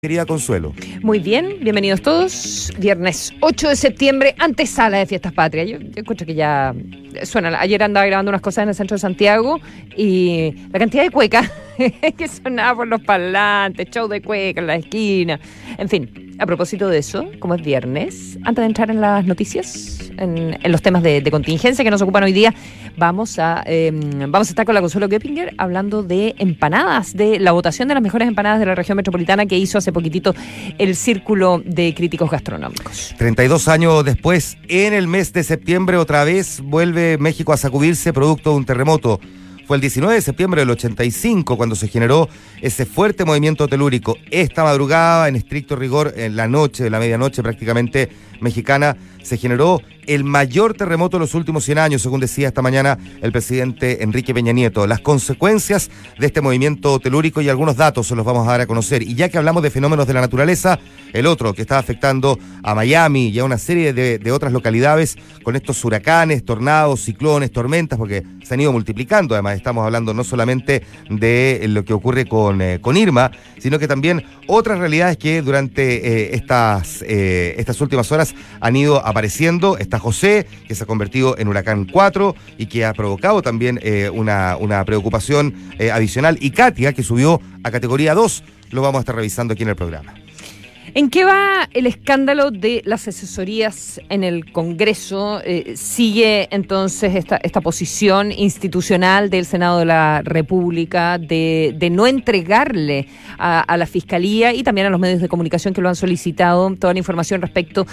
Querida Consuelo. Muy bien, bienvenidos todos. Viernes 8 de septiembre, antesala de Fiestas Patrias. Yo encuentro que ya suena. Ayer andaba grabando unas cosas en el centro de Santiago y la cantidad de cuecas que sonaba por los parlantes, show de cuecas en la esquina. En fin, a propósito de eso, como es viernes, antes de entrar en las noticias, en los temas de contingencia que nos ocupan hoy día, vamos a estar con la Consuelo Göppinger hablando de empanadas, de la votación de las mejores empanadas de la región metropolitana que hizo hace poquitito el Círculo de Críticos Gastronómicos. 32 años después, en el mes de septiembre, otra vez vuelve México a sacudirse producto de un terremoto. Fue el 19 de septiembre del 85 cuando se generó ese fuerte movimiento telúrico. Esta madrugada, en estricto rigor, en la noche, de la medianoche prácticamente mexicana, se generó el mayor terremoto de los últimos 100 años, según decía esta mañana el presidente Enrique Peña Nieto. Las consecuencias de este movimiento telúrico y algunos datos se los vamos a dar a conocer. Y ya que hablamos de fenómenos de la naturaleza, el otro que está afectando a Miami y a una serie de otras localidades con estos huracanes, tornados, ciclones, tormentas, porque se han ido multiplicando. Además, estamos hablando no solamente de lo que ocurre con Irma, sino que también otras realidades que durante estas últimas horas han ido apareciendo. Está José, que se ha convertido en huracán 4 y que ha provocado también una preocupación adicional. Y Katia, que subió a categoría 2, lo vamos a estar revisando aquí en el programa. ¿En qué va el escándalo de las asesorías en el Congreso? ¿Sigue entonces esta posición institucional del Senado de la República de no entregarle a la Fiscalía y también a los medios de comunicación que lo han solicitado toda la información respecto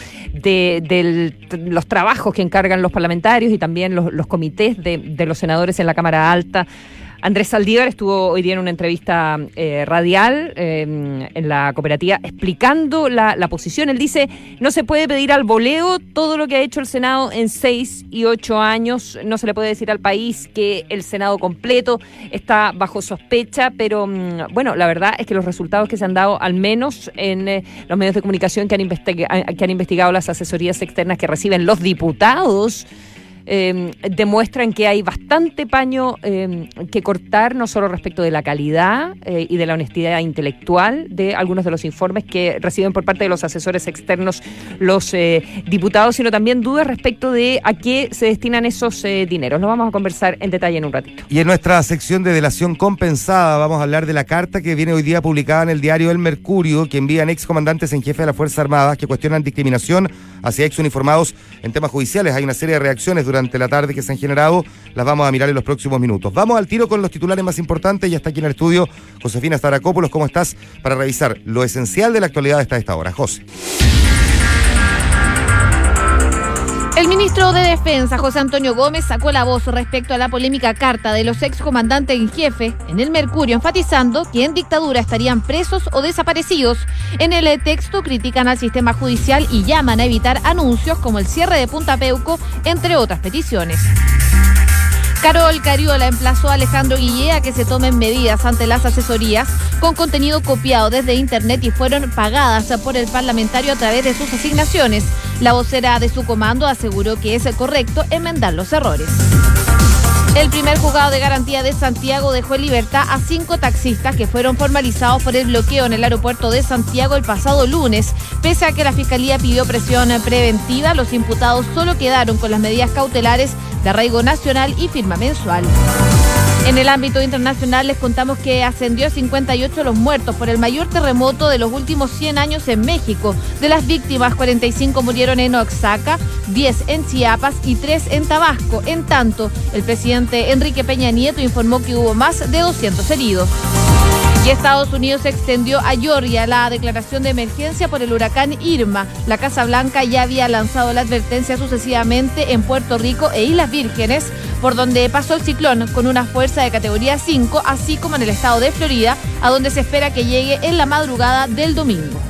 de los trabajos que encargan los parlamentarios y también los comités de los senadores en la Cámara Alta? Andrés Saldívar estuvo hoy día en una entrevista radial en la cooperativa explicando la posición. Él dice, no se puede pedir al voleo todo lo que ha hecho el Senado en 6 y 8 años. No se le puede decir al país que el Senado completo está bajo sospecha, pero bueno, la verdad es que los resultados que se han dado, al menos en los medios de comunicación que han investigado las asesorías externas que reciben los diputados, demuestran que hay bastante paño que cortar, no solo respecto de la calidad y de la honestidad intelectual de algunos de los informes que reciben por parte de los asesores externos los diputados, sino también dudas respecto de a qué se destinan esos dineros. Lo vamos a conversar en detalle en un ratito. Y en nuestra sección de delación compensada vamos a hablar de la carta que viene hoy día publicada en el diario El Mercurio, que envían excomandantes en jefe de las Fuerzas Armadas que cuestionan discriminación hacia exuniformados en temas judiciales. Hay una serie de reacciones durante la tarde que se han generado, las vamos a mirar en los próximos minutos. Vamos al tiro con los titulares más importantes. Ya está aquí en el estudio Josefina Staracopoulos. ¿Cómo estás? Para revisar lo esencial de la actualidad hasta esta hora. José. El ministro de Defensa, José Antonio Gómez, sacó la voz respecto a la polémica carta de los excomandantes en jefe en El Mercurio, enfatizando que en dictadura estarían presos o desaparecidos. En el texto critican al sistema judicial y llaman a evitar anuncios como el cierre de Punta Peuco, entre otras peticiones. Carol Cariola emplazó a Alejandro Guillé a que se tomen medidas ante las asesorías con contenido copiado desde internet y fueron pagadas por el parlamentario a través de sus asignaciones. La vocera de su comando aseguró que es correcto enmendar los errores. El primer juzgado de garantía de Santiago dejó en libertad a 5 taxistas que fueron formalizados por el bloqueo en el aeropuerto de Santiago el pasado lunes. Pese a que la Fiscalía pidió presión preventiva, los imputados solo quedaron con las medidas cautelares de arraigo nacional y firma mensual. En el ámbito internacional les contamos que ascendió a 58 los muertos por el mayor terremoto de los últimos 100 años en México. De las víctimas, 45 murieron en Oaxaca, 10 en Chiapas y 3 en Tabasco. En tanto, el presidente Enrique Peña Nieto informó que hubo más de 200 heridos. Y Estados Unidos extendió a Georgia la declaración de emergencia por el huracán Irma. La Casa Blanca ya había lanzado la advertencia sucesivamente en Puerto Rico e Islas Vírgenes, por donde pasó el ciclón con una fuerza de categoría 5, así como en el estado de Florida, a donde se espera que llegue en la madrugada del domingo.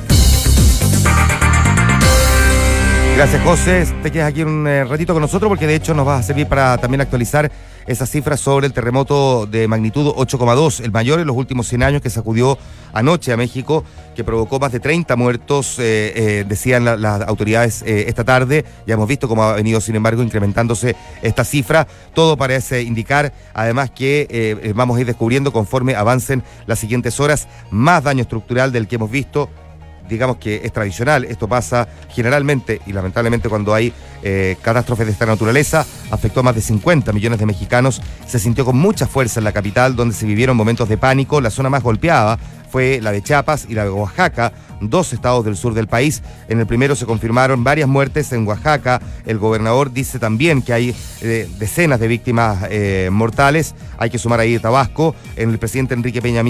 Gracias, José. Te quedas aquí un ratito con nosotros porque de hecho nos va a servir para también actualizar esas cifras sobre el terremoto de magnitud 8,2, el mayor en los últimos 100 años que sacudió anoche a México, que provocó más de 30 muertos, decían las autoridades esta tarde. Ya hemos visto cómo ha venido, sin embargo, incrementándose esta cifra. Todo parece indicar, además, que vamos a ir descubriendo conforme avancen las siguientes horas más daño estructural del que hemos visto digamos que es tradicional. Esto pasa generalmente y lamentablemente cuando hay catástrofes de esta naturaleza. Afectó a más de 50 millones de mexicanos. Se sintió con mucha fuerza en la capital, donde se vivieron momentos de pánico. La zona más golpeada fue la de Chiapas y la de Oaxaca, 2 estados del sur del país. En el primero se confirmaron varias muertes en Oaxaca. El gobernador dice también que hay decenas de víctimas mortales. Hay que sumar ahí Tabasco. El presidente Enrique Peña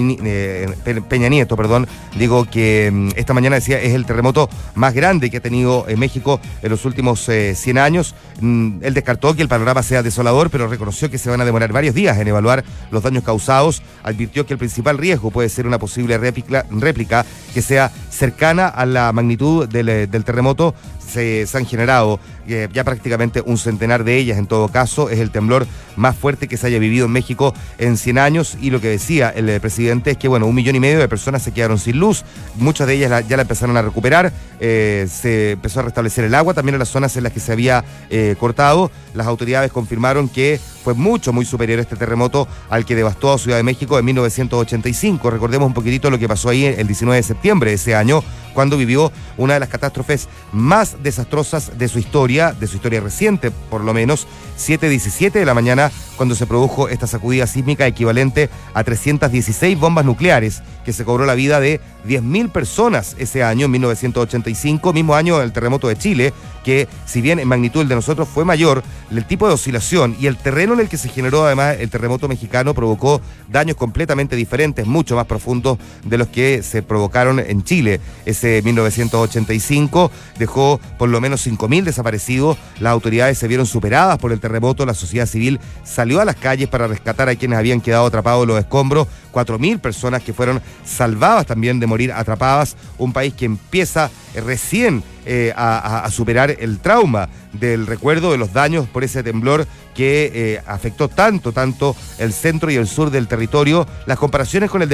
Nieto, digo que esta mañana decía es el terremoto más grande que ha tenido México en los últimos 100 años. Él descartó que el panorama sea desolador, pero reconoció que se van a demorar varios días en evaluar los daños causados. Advirtió que el principal riesgo puede ser una posible réplica que sea cercana a la magnitud del terremoto. Se han generado ya prácticamente un centenar de ellas. En todo caso, es el temblor más fuerte que se haya vivido en México en 100 años. Y lo que decía el presidente es que, 1,5 millones de personas se quedaron sin luz. Muchas de ellas ya la empezaron a recuperar. Se empezó a restablecer el agua también en las zonas en las que se había cortado. Las autoridades confirmaron que fue muy superior este terremoto al que devastó a Ciudad de México en 1985. Recordemos un poquitito lo que pasó ahí el 19 de septiembre de ese año, cuando vivió una de las catástrofes más desastrosas de su historia reciente, por lo menos, 7:17 de la mañana, cuando se produjo esta sacudida sísmica equivalente a 316 bombas nucleares, que se cobró la vida de 10.000 personas ese año, en 1985, mismo año del terremoto de Chile, que si bien en magnitud el de nosotros fue mayor, el tipo de oscilación y el terreno en el que se generó además el terremoto mexicano provocó daños completamente diferentes, mucho más profundos de los que se provocaron en Chile. Ese 1985 dejó por lo menos 5.000 desaparecidos. Las autoridades se vieron superadas por el terremoto. La sociedad civil salió a las calles para rescatar a quienes habían quedado atrapados en los escombros. 4.000 personas que fueron salvadas también de morir atrapadas. Un país que empieza recién a superar el trauma del recuerdo de los daños por ese temblor que afectó tanto el centro y el sur del territorio. Las comparaciones con el de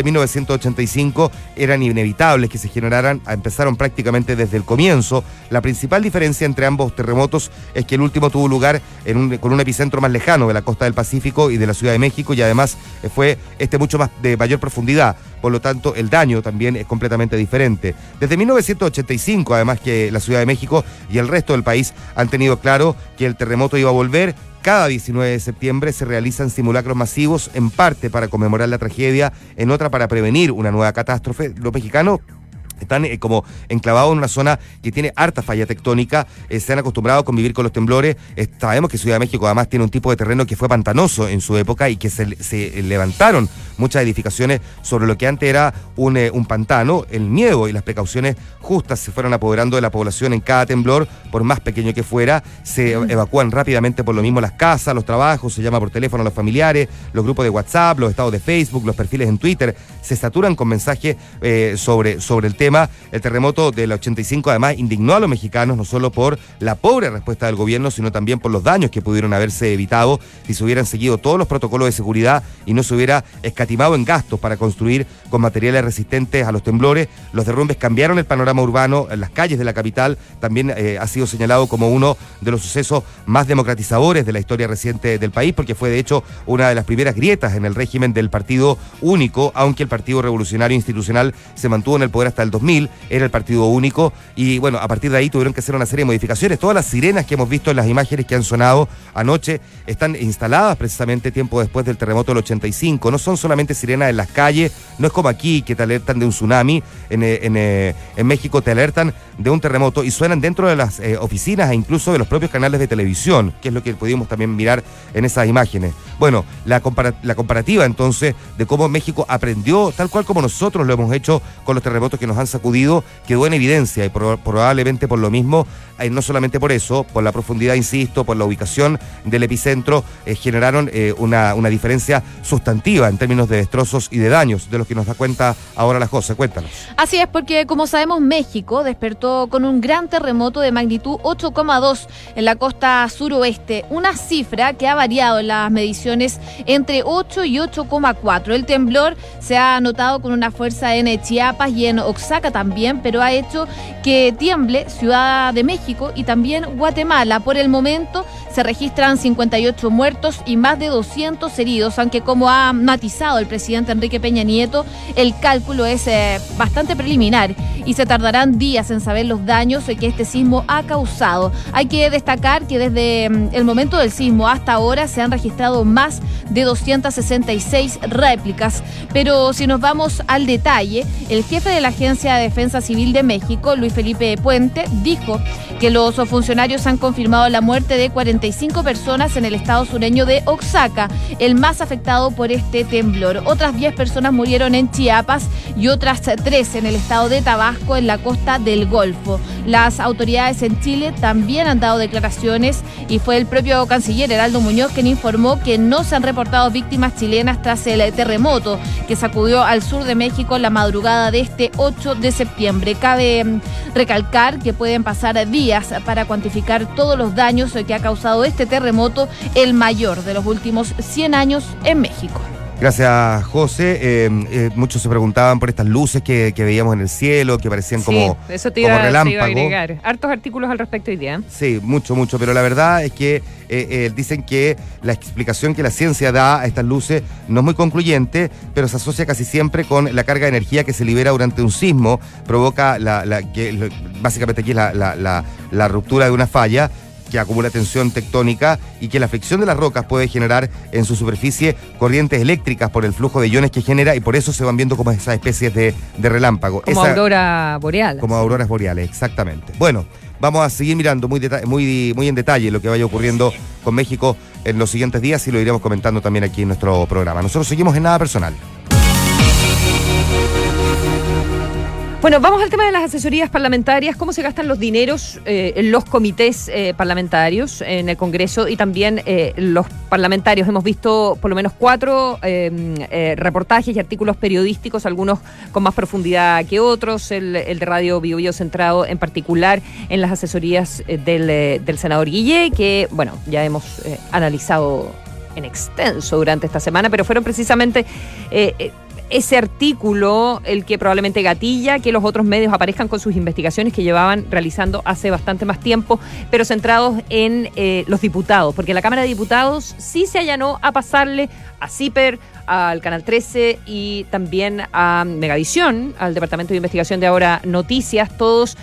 1985 eran inevitables que se generaran, empezaron prácticamente desde el comienzo. La principal diferencia entre ambos terremotos es que el último tuvo lugar con un epicentro más lejano de la costa del Pacífico y de la Ciudad de México, y además fue mucho más de mayor profundidad. Por lo tanto, el daño también es completamente diferente. Desde 1985, además, que la Ciudad de México y el resto del país han tenido claro que el terremoto iba a volver. Cada 19 de septiembre se realizan simulacros masivos, en parte para conmemorar la tragedia, en otra para prevenir una nueva catástrofe. Los mexicanos están como enclavados en una zona que tiene harta falla tectónica, se han acostumbrado a convivir con los temblores. Sabemos que Ciudad de México además tiene un tipo de terreno que fue pantanoso en su época y que se levantaron muchas edificaciones sobre lo que antes era un pantano. El miedo y las precauciones justas se fueron apoderando de la población en cada temblor, por más pequeño que fuera. Se evacúan rápidamente por lo mismo las casas, los trabajos, se llama por teléfono a los familiares, los grupos de WhatsApp, los estados de Facebook, los perfiles en Twitter, se saturan con mensajes sobre el tema. El terremoto del 85 además indignó a los mexicanos, no solo por la pobre respuesta del gobierno, sino también por los daños que pudieron haberse evitado si se hubieran seguido todos los protocolos de seguridad y no se hubiera escatimado en gastos para construir con materiales resistentes a los temblores. Los derrumbes cambiaron el panorama urbano en las calles de la capital. También ha sido señalado como uno de los sucesos más democratizadores de la historia reciente del país, porque fue de hecho una de las primeras grietas en el régimen del partido único, aunque el Partido Revolucionario Institucional se mantuvo en el poder hasta el 2000, era el partido único, y a partir de ahí tuvieron que hacer una serie de modificaciones. Todas las sirenas que hemos visto en las imágenes que han sonado anoche están instaladas precisamente tiempo después del terremoto del 85. No son solamente sirenas en las calles, no es como aquí que te alertan de un tsunami. En México te alertan de un terremoto y suenan dentro de las oficinas e incluso de los propios canales de televisión, que es lo que pudimos también mirar en esas imágenes. La comparativa entonces de cómo México aprendió, tal cual como nosotros lo hemos hecho con los terremotos que nos han sacudido, quedó en evidencia, y probablemente por lo mismo, no solamente por eso, por la profundidad, insisto, por la ubicación del epicentro, generaron una diferencia sustantiva en términos de destrozos y de daños, de los que nos da cuenta ahora la José. Cuéntanos. Así es, porque como sabemos, México despertó con un gran terremoto de magnitud 8,2 en la costa suroeste, una cifra que ha variado en las mediciones entre 8 y 8,4. El temblor se ha notado con una fuerza en Chiapas y en Oaxaca también, pero ha hecho que tiemble Ciudad de México y también Guatemala. Por el momento Se registran 58 muertos y más de 200 heridos, aunque como ha matizado el presidente Enrique Peña Nieto, el cálculo es bastante preliminar y se tardarán días en saber los daños que este sismo ha causado. Hay que destacar que desde el momento del sismo hasta ahora se han registrado más de 266 réplicas, pero si nos vamos al detalle, el jefe de la Agencia de Defensa Civil de México, Luis Felipe Puente, dijo que los funcionarios han confirmado la muerte de 45 personas en el estado sureño de Oaxaca, el más afectado por este temblor. Otras 10 personas murieron en Chiapas y otras 3 en el estado de Tabasco, en la costa del Golfo. Las autoridades en Chile también han dado declaraciones y fue el propio canciller Heraldo Muñoz quien informó que no se han reportado víctimas chilenas tras el terremoto que sacudió al sur de México la madrugada de este 8 de septiembre. Cabe recalcar que pueden pasar días para cuantificar todos los daños que ha causado este terremoto, el mayor de los últimos 100 años en México. Gracias, José. Muchos se preguntaban por estas luces que veíamos en el cielo, que parecían como relámpagos. Eso te iba a agregar. Hartos artículos al respecto hoy día. Sí, mucho, pero la verdad es que dicen que la explicación que la ciencia da a estas luces no es muy concluyente, pero se asocia casi siempre con la carga de energía que se libera durante un sismo, provoca básicamente aquí es la ruptura de una falla que acumula tensión tectónica y que la fricción de las rocas puede generar en su superficie corrientes eléctricas por el flujo de iones que genera, y por eso se van viendo como esas especies de relámpago. Como aurora boreal. Como auroras boreales, exactamente. Bueno, vamos a seguir mirando muy en detalle lo que vaya ocurriendo con México en los siguientes días y lo iremos comentando también aquí en nuestro programa. Nosotros seguimos en Nada Personal. Bueno, vamos al tema de las asesorías parlamentarias, cómo se gastan los dineros en los comités parlamentarios en el Congreso y también los parlamentarios. Hemos visto por lo menos 4 reportajes y artículos periodísticos, algunos con más profundidad que otros. El de Radio Bio Bio centrado en particular en las asesorías del senador Guillé, que bueno, ya hemos analizado en extenso durante esta semana, pero fueron precisamente ese artículo el que probablemente gatilla que los otros medios aparezcan con sus investigaciones que llevaban realizando hace bastante más tiempo, pero centrados en los diputados, porque la Cámara de Diputados sí se allanó a pasarle a CIPER, al Canal 13 y también a Megavisión, al Departamento de Investigación de Ahora Noticias, todos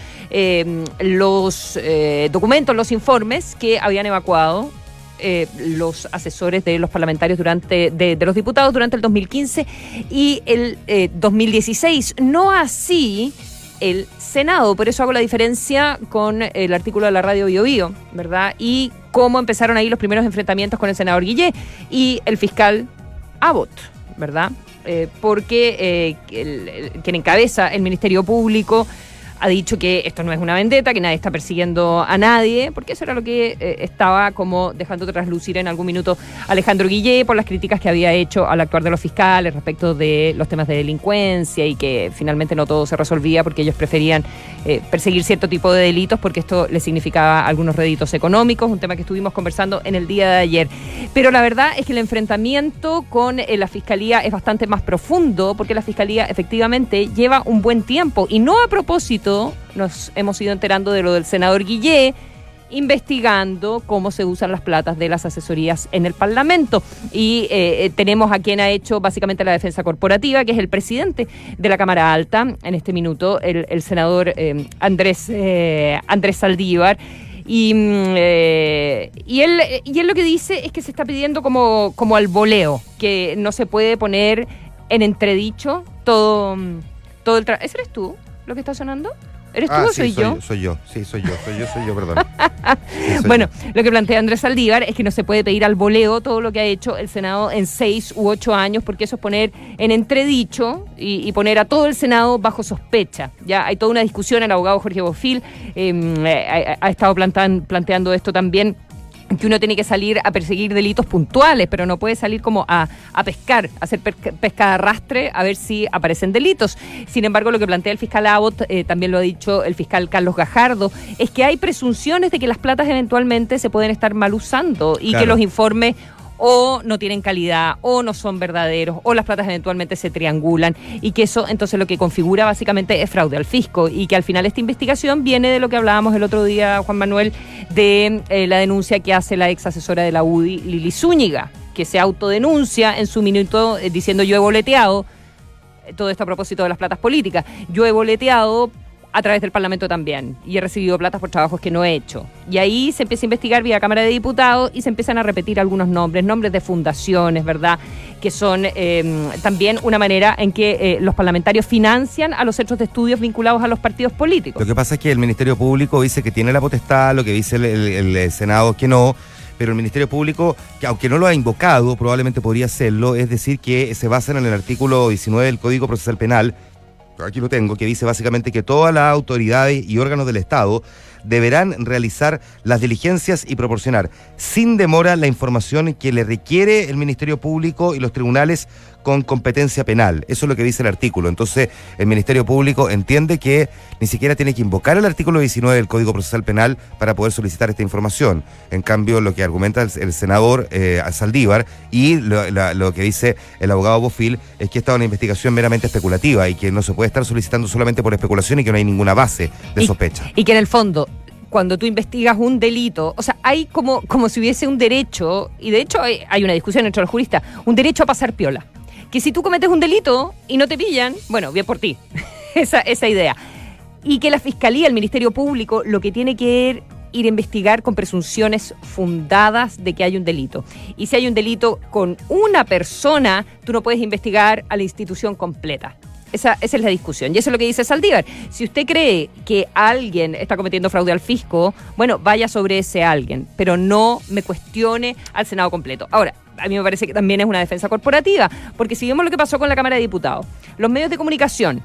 los documentos, los informes que habían evacuado los asesores de los parlamentarios de los diputados durante el 2015 y el 2016. No así el Senado. Por eso hago la diferencia con el artículo de la Radio Bio Bio, ¿verdad? Y cómo empezaron ahí los primeros enfrentamientos con el senador Guillé y el fiscal Abbott, ¿verdad? Porque quien encabeza el Ministerio Público ha dicho que esto no es una vendetta, que nadie está persiguiendo a nadie, porque eso era lo que estaba como dejando traslucir en algún minuto Alejandro Guillé por las críticas que había hecho al actuar de los fiscales respecto de los temas de delincuencia y que finalmente no todo se resolvía porque ellos preferían perseguir cierto tipo de delitos porque esto les significaba algunos réditos económicos, un tema que estuvimos conversando en el día de ayer. Pero la verdad es que el enfrentamiento con la Fiscalía es bastante más profundo porque la Fiscalía efectivamente lleva un buen tiempo y no a propósito nos hemos ido enterando de lo del senador Guillé, investigando cómo se usan las platas de las asesorías en el Parlamento. Y tenemos a quien ha hecho básicamente la defensa corporativa, que es el presidente de la Cámara Alta, en este minuto, el senador Andrés Saldívar. Y él lo que dice es que se está pidiendo como al voleo, que no se puede poner en entredicho todo el trabajo. ¿Ese eres tú? ¿Lo que está sonando? ¿Eres tú o soy yo? Soy yo, perdón. Sí, bueno, lo que plantea Andrés Saldívar es que no se puede pedir al voleo todo lo que ha hecho el Senado en 6 u 8 años, porque eso es poner en entredicho y poner a todo el Senado bajo sospecha. Ya hay toda una discusión, el abogado Jorge Bofill ha estado planteando esto también, que uno tiene que salir a perseguir delitos puntuales, pero no puede salir como a pescar, a hacer pesca de arrastre, a ver si aparecen delitos. Sin embargo, lo que plantea el fiscal Abbott, también lo ha dicho el fiscal Carlos Gajardo, es que hay presunciones de que las platas eventualmente se pueden estar mal usando y claro, que los informes o no tienen calidad, o no son verdaderos, o las platas eventualmente se triangulan, y que eso entonces lo que configura básicamente es fraude al fisco, y que al final esta investigación viene de lo que hablábamos el otro día, Juan Manuel, de la denuncia que hace la ex asesora de la UDI, Lili Zúñiga, que se autodenuncia en su minuto diciendo yo he boleteado, todo esto a propósito de las platas políticas, yo he boleteado a través del Parlamento también, y he recibido platas por trabajos que no he hecho. Y ahí se empieza a investigar vía Cámara de Diputados y se empiezan a repetir algunos nombres de fundaciones, ¿verdad?, que son también una manera en que los parlamentarios financian a los centros de estudios vinculados a los partidos políticos. Lo que pasa es que el Ministerio Público dice que tiene la potestad, lo que dice el Senado es que no, pero el Ministerio Público, que aunque no lo ha invocado, probablemente podría hacerlo, es decir, que se basan en el artículo 19 del Código Procesal Penal, aquí lo tengo, que dice básicamente que todas las autoridades y órganos del Estado deberán realizar las diligencias y proporcionar sin demora la información que le requiere el Ministerio Público y los tribunales con competencia penal. Eso es lo que dice el artículo. Entonces, el Ministerio Público entiende que ni siquiera tiene que invocar el artículo 19 del Código Procesal Penal para poder solicitar esta información. En cambio, lo que argumenta el senador Saldívar y lo que dice el abogado Bofill es que esta es una investigación meramente especulativa y que no se puede estar solicitando solamente por especulación y que no hay ninguna base de sospecha. Y que en el fondo, cuando tú investigas un delito, o sea, hay como si hubiese un derecho, y de hecho hay una discusión entre los juristas, un derecho a pasar piola. Que si tú cometes un delito y no te pillan, bueno, bien por ti, esa idea. Y que la Fiscalía, el Ministerio Público, lo que tiene que ir a investigar con presunciones fundadas de que hay un delito. Y si hay un delito con una persona, tú no puedes investigar a la institución completa. Esa es la discusión. Y eso es lo que dice Saldívar. Si usted cree que alguien está cometiendo fraude al fisco, bueno, vaya sobre ese alguien, pero no me cuestione al Senado completo. Ahora, a mí me parece que también es una defensa corporativa, porque si vemos lo que pasó con la Cámara de Diputados, los medios de comunicación,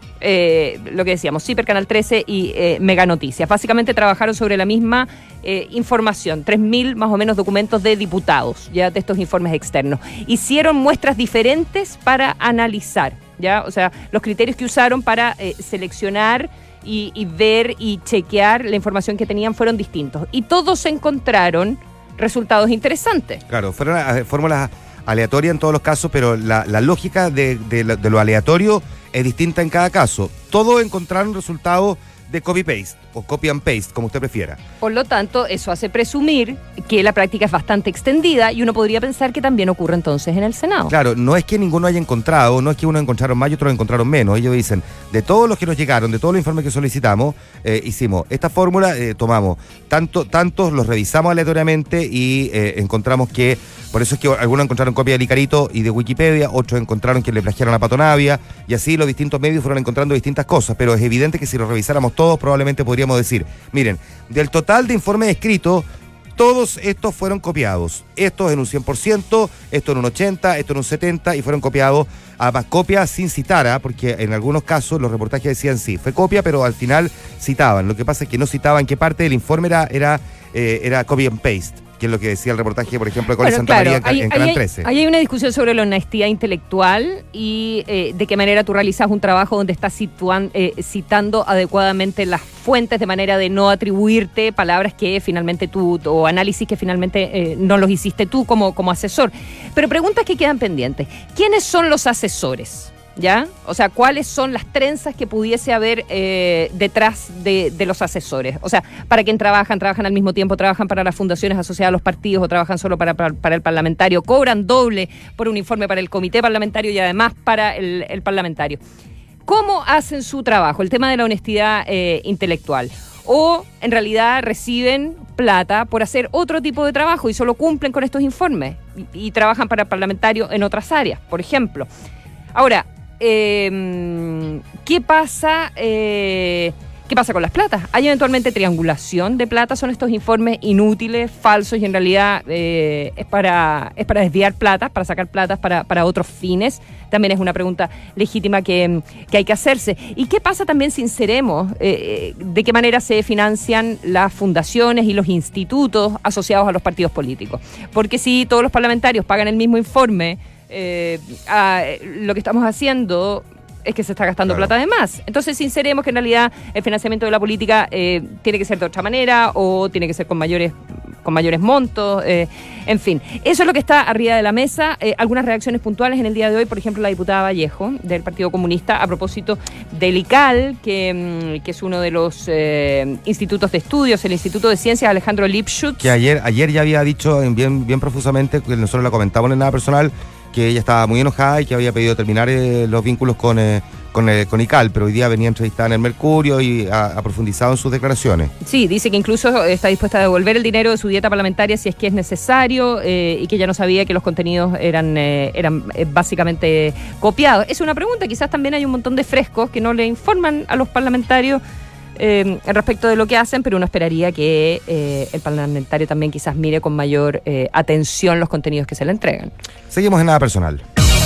lo que decíamos, CIPER, Canal 13 y Mega Noticias, básicamente trabajaron sobre la misma información, 3.000 más o menos documentos de diputados, ya de estos informes externos. Hicieron muestras diferentes para analizar, ya, o sea, los criterios que usaron para seleccionar y ver y chequear la información que tenían fueron distintos. Y todos encontraron resultados interesantes. Claro, fueron fórmulas aleatorias en todos los casos, pero la lógica de lo aleatorio es distinta en cada caso. Todos encontraron resultados de copy-paste o copy and paste, como usted prefiera. Por lo tanto, eso hace presumir que la práctica es bastante extendida y uno podría pensar que también ocurre entonces en el Senado. Claro, no es que ninguno haya encontrado, no es que unos encontraron más y otros encontraron menos. Ellos dicen, de todos los que nos llegaron, de todos los informes que solicitamos, hicimos esta fórmula, tomamos tantos, los revisamos aleatoriamente y encontramos que, por eso es que algunos encontraron copia del Icarito y de Wikipedia, otros encontraron que le plagiaron a Pato Navia, y así los distintos medios fueron encontrando distintas cosas, pero es evidente que si los revisáramos todos, probablemente podríamos decir, miren, del total de informes escritos, todos estos fueron copiados. Estos en un 100%, estos en un 80%, estos en un 70%, y fueron copiados, además copias sin citar, porque en algunos casos los reportajes decían sí, fue copia, pero al final citaban. Lo que pasa es que no citaban qué parte del informe era copy and paste, que es lo que decía el reportaje, por ejemplo, de Cole Santa María en Canal 13. Ahí hay una discusión sobre la honestidad intelectual y de qué manera tú realizas un trabajo donde estás citando adecuadamente las fuentes de manera de no atribuirte palabras que finalmente tú, o análisis que finalmente no los hiciste tú como asesor. Pero preguntas que quedan pendientes. ¿Quiénes son los asesores? ¿Ya? O sea, ¿cuáles son las trenzas que pudiese haber detrás de los asesores? O sea, ¿para quién trabajan? ¿Trabajan al mismo tiempo? ¿Trabajan para las fundaciones asociadas a los partidos o trabajan solo para el parlamentario? ¿Cobran doble por un informe para el comité parlamentario y además para el parlamentario? ¿Cómo hacen su trabajo? El tema de la honestidad intelectual. ¿O en realidad reciben plata por hacer otro tipo de trabajo y solo cumplen con estos informes y trabajan para el parlamentario en otras áreas, por ejemplo? Ahora, ¿qué pasa con las platas? ¿Hay eventualmente triangulación de plata? ¿Son estos informes inútiles, falsos y en realidad es para desviar plata, para sacar plata para otros fines? También es una pregunta legítima que hay que hacerse. ¿Y qué pasa también, sinceremos, de qué manera se financian las fundaciones y los institutos asociados a los partidos políticos? Porque si todos los parlamentarios pagan el mismo informe, lo que estamos haciendo es que se está gastando plata de más. Entonces, sinceremos que en realidad el financiamiento de la política tiene que ser de otra manera o tiene que ser con mayores con mayores montos, en fin. Eso es lo que está arriba de la mesa. Algunas reacciones puntuales en el día de hoy, por ejemplo, la diputada Vallejo, del Partido Comunista, a propósito del ICAL, que es uno de los institutos de estudios, el Instituto de Ciencias Alejandro Lipschutz. Que ayer ya había dicho bien profusamente, que nosotros la comentamos en Nada Personal, que ella estaba muy enojada y que había pedido terminar los vínculos con ICAL, pero hoy día venía entrevistada en el Mercurio y ha profundizado en sus declaraciones. Sí, dice que incluso está dispuesta a devolver el dinero de su dieta parlamentaria si es que es necesario, y que ella no sabía que los contenidos eran básicamente copiados. Es una pregunta, quizás también hay un montón de frescos que no le informan a los parlamentarios respecto de lo que hacen, pero uno esperaría que el parlamentario también quizás mire con mayor atención los contenidos que se le entregan. Seguimos en Nada Personal.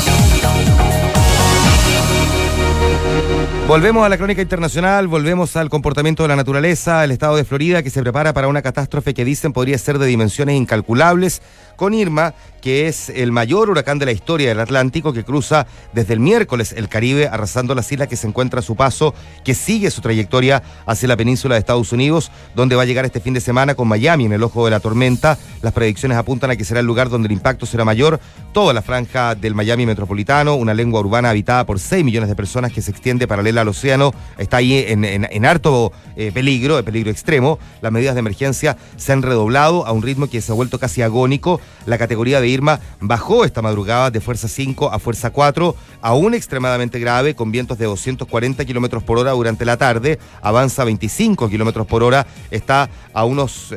Volvemos a la crónica internacional, volvemos al comportamiento de la naturaleza, el estado de Florida que se prepara para una catástrofe que dicen podría ser de dimensiones incalculables, con Irma, que es el mayor huracán de la historia del Atlántico, que cruza desde el miércoles el Caribe, arrasando las islas que se encuentra a su paso, que sigue su trayectoria hacia la península de Estados Unidos, donde va a llegar este fin de semana con Miami en el ojo de la tormenta. Las predicciones apuntan a que será el lugar donde el impacto será mayor. Toda la franja del Miami metropolitano, una lengua urbana habitada por 6 millones de personas que se extiende paralela al océano, está ahí en harto peligro extremo. Las medidas de emergencia se han redoblado a un ritmo que se ha vuelto casi agónico. La categoría de Irma bajó esta madrugada de fuerza 5 a fuerza 4, aún extremadamente grave, con vientos de 240 kilómetros por hora durante la tarde, avanza 25 kilómetros por hora, está a unos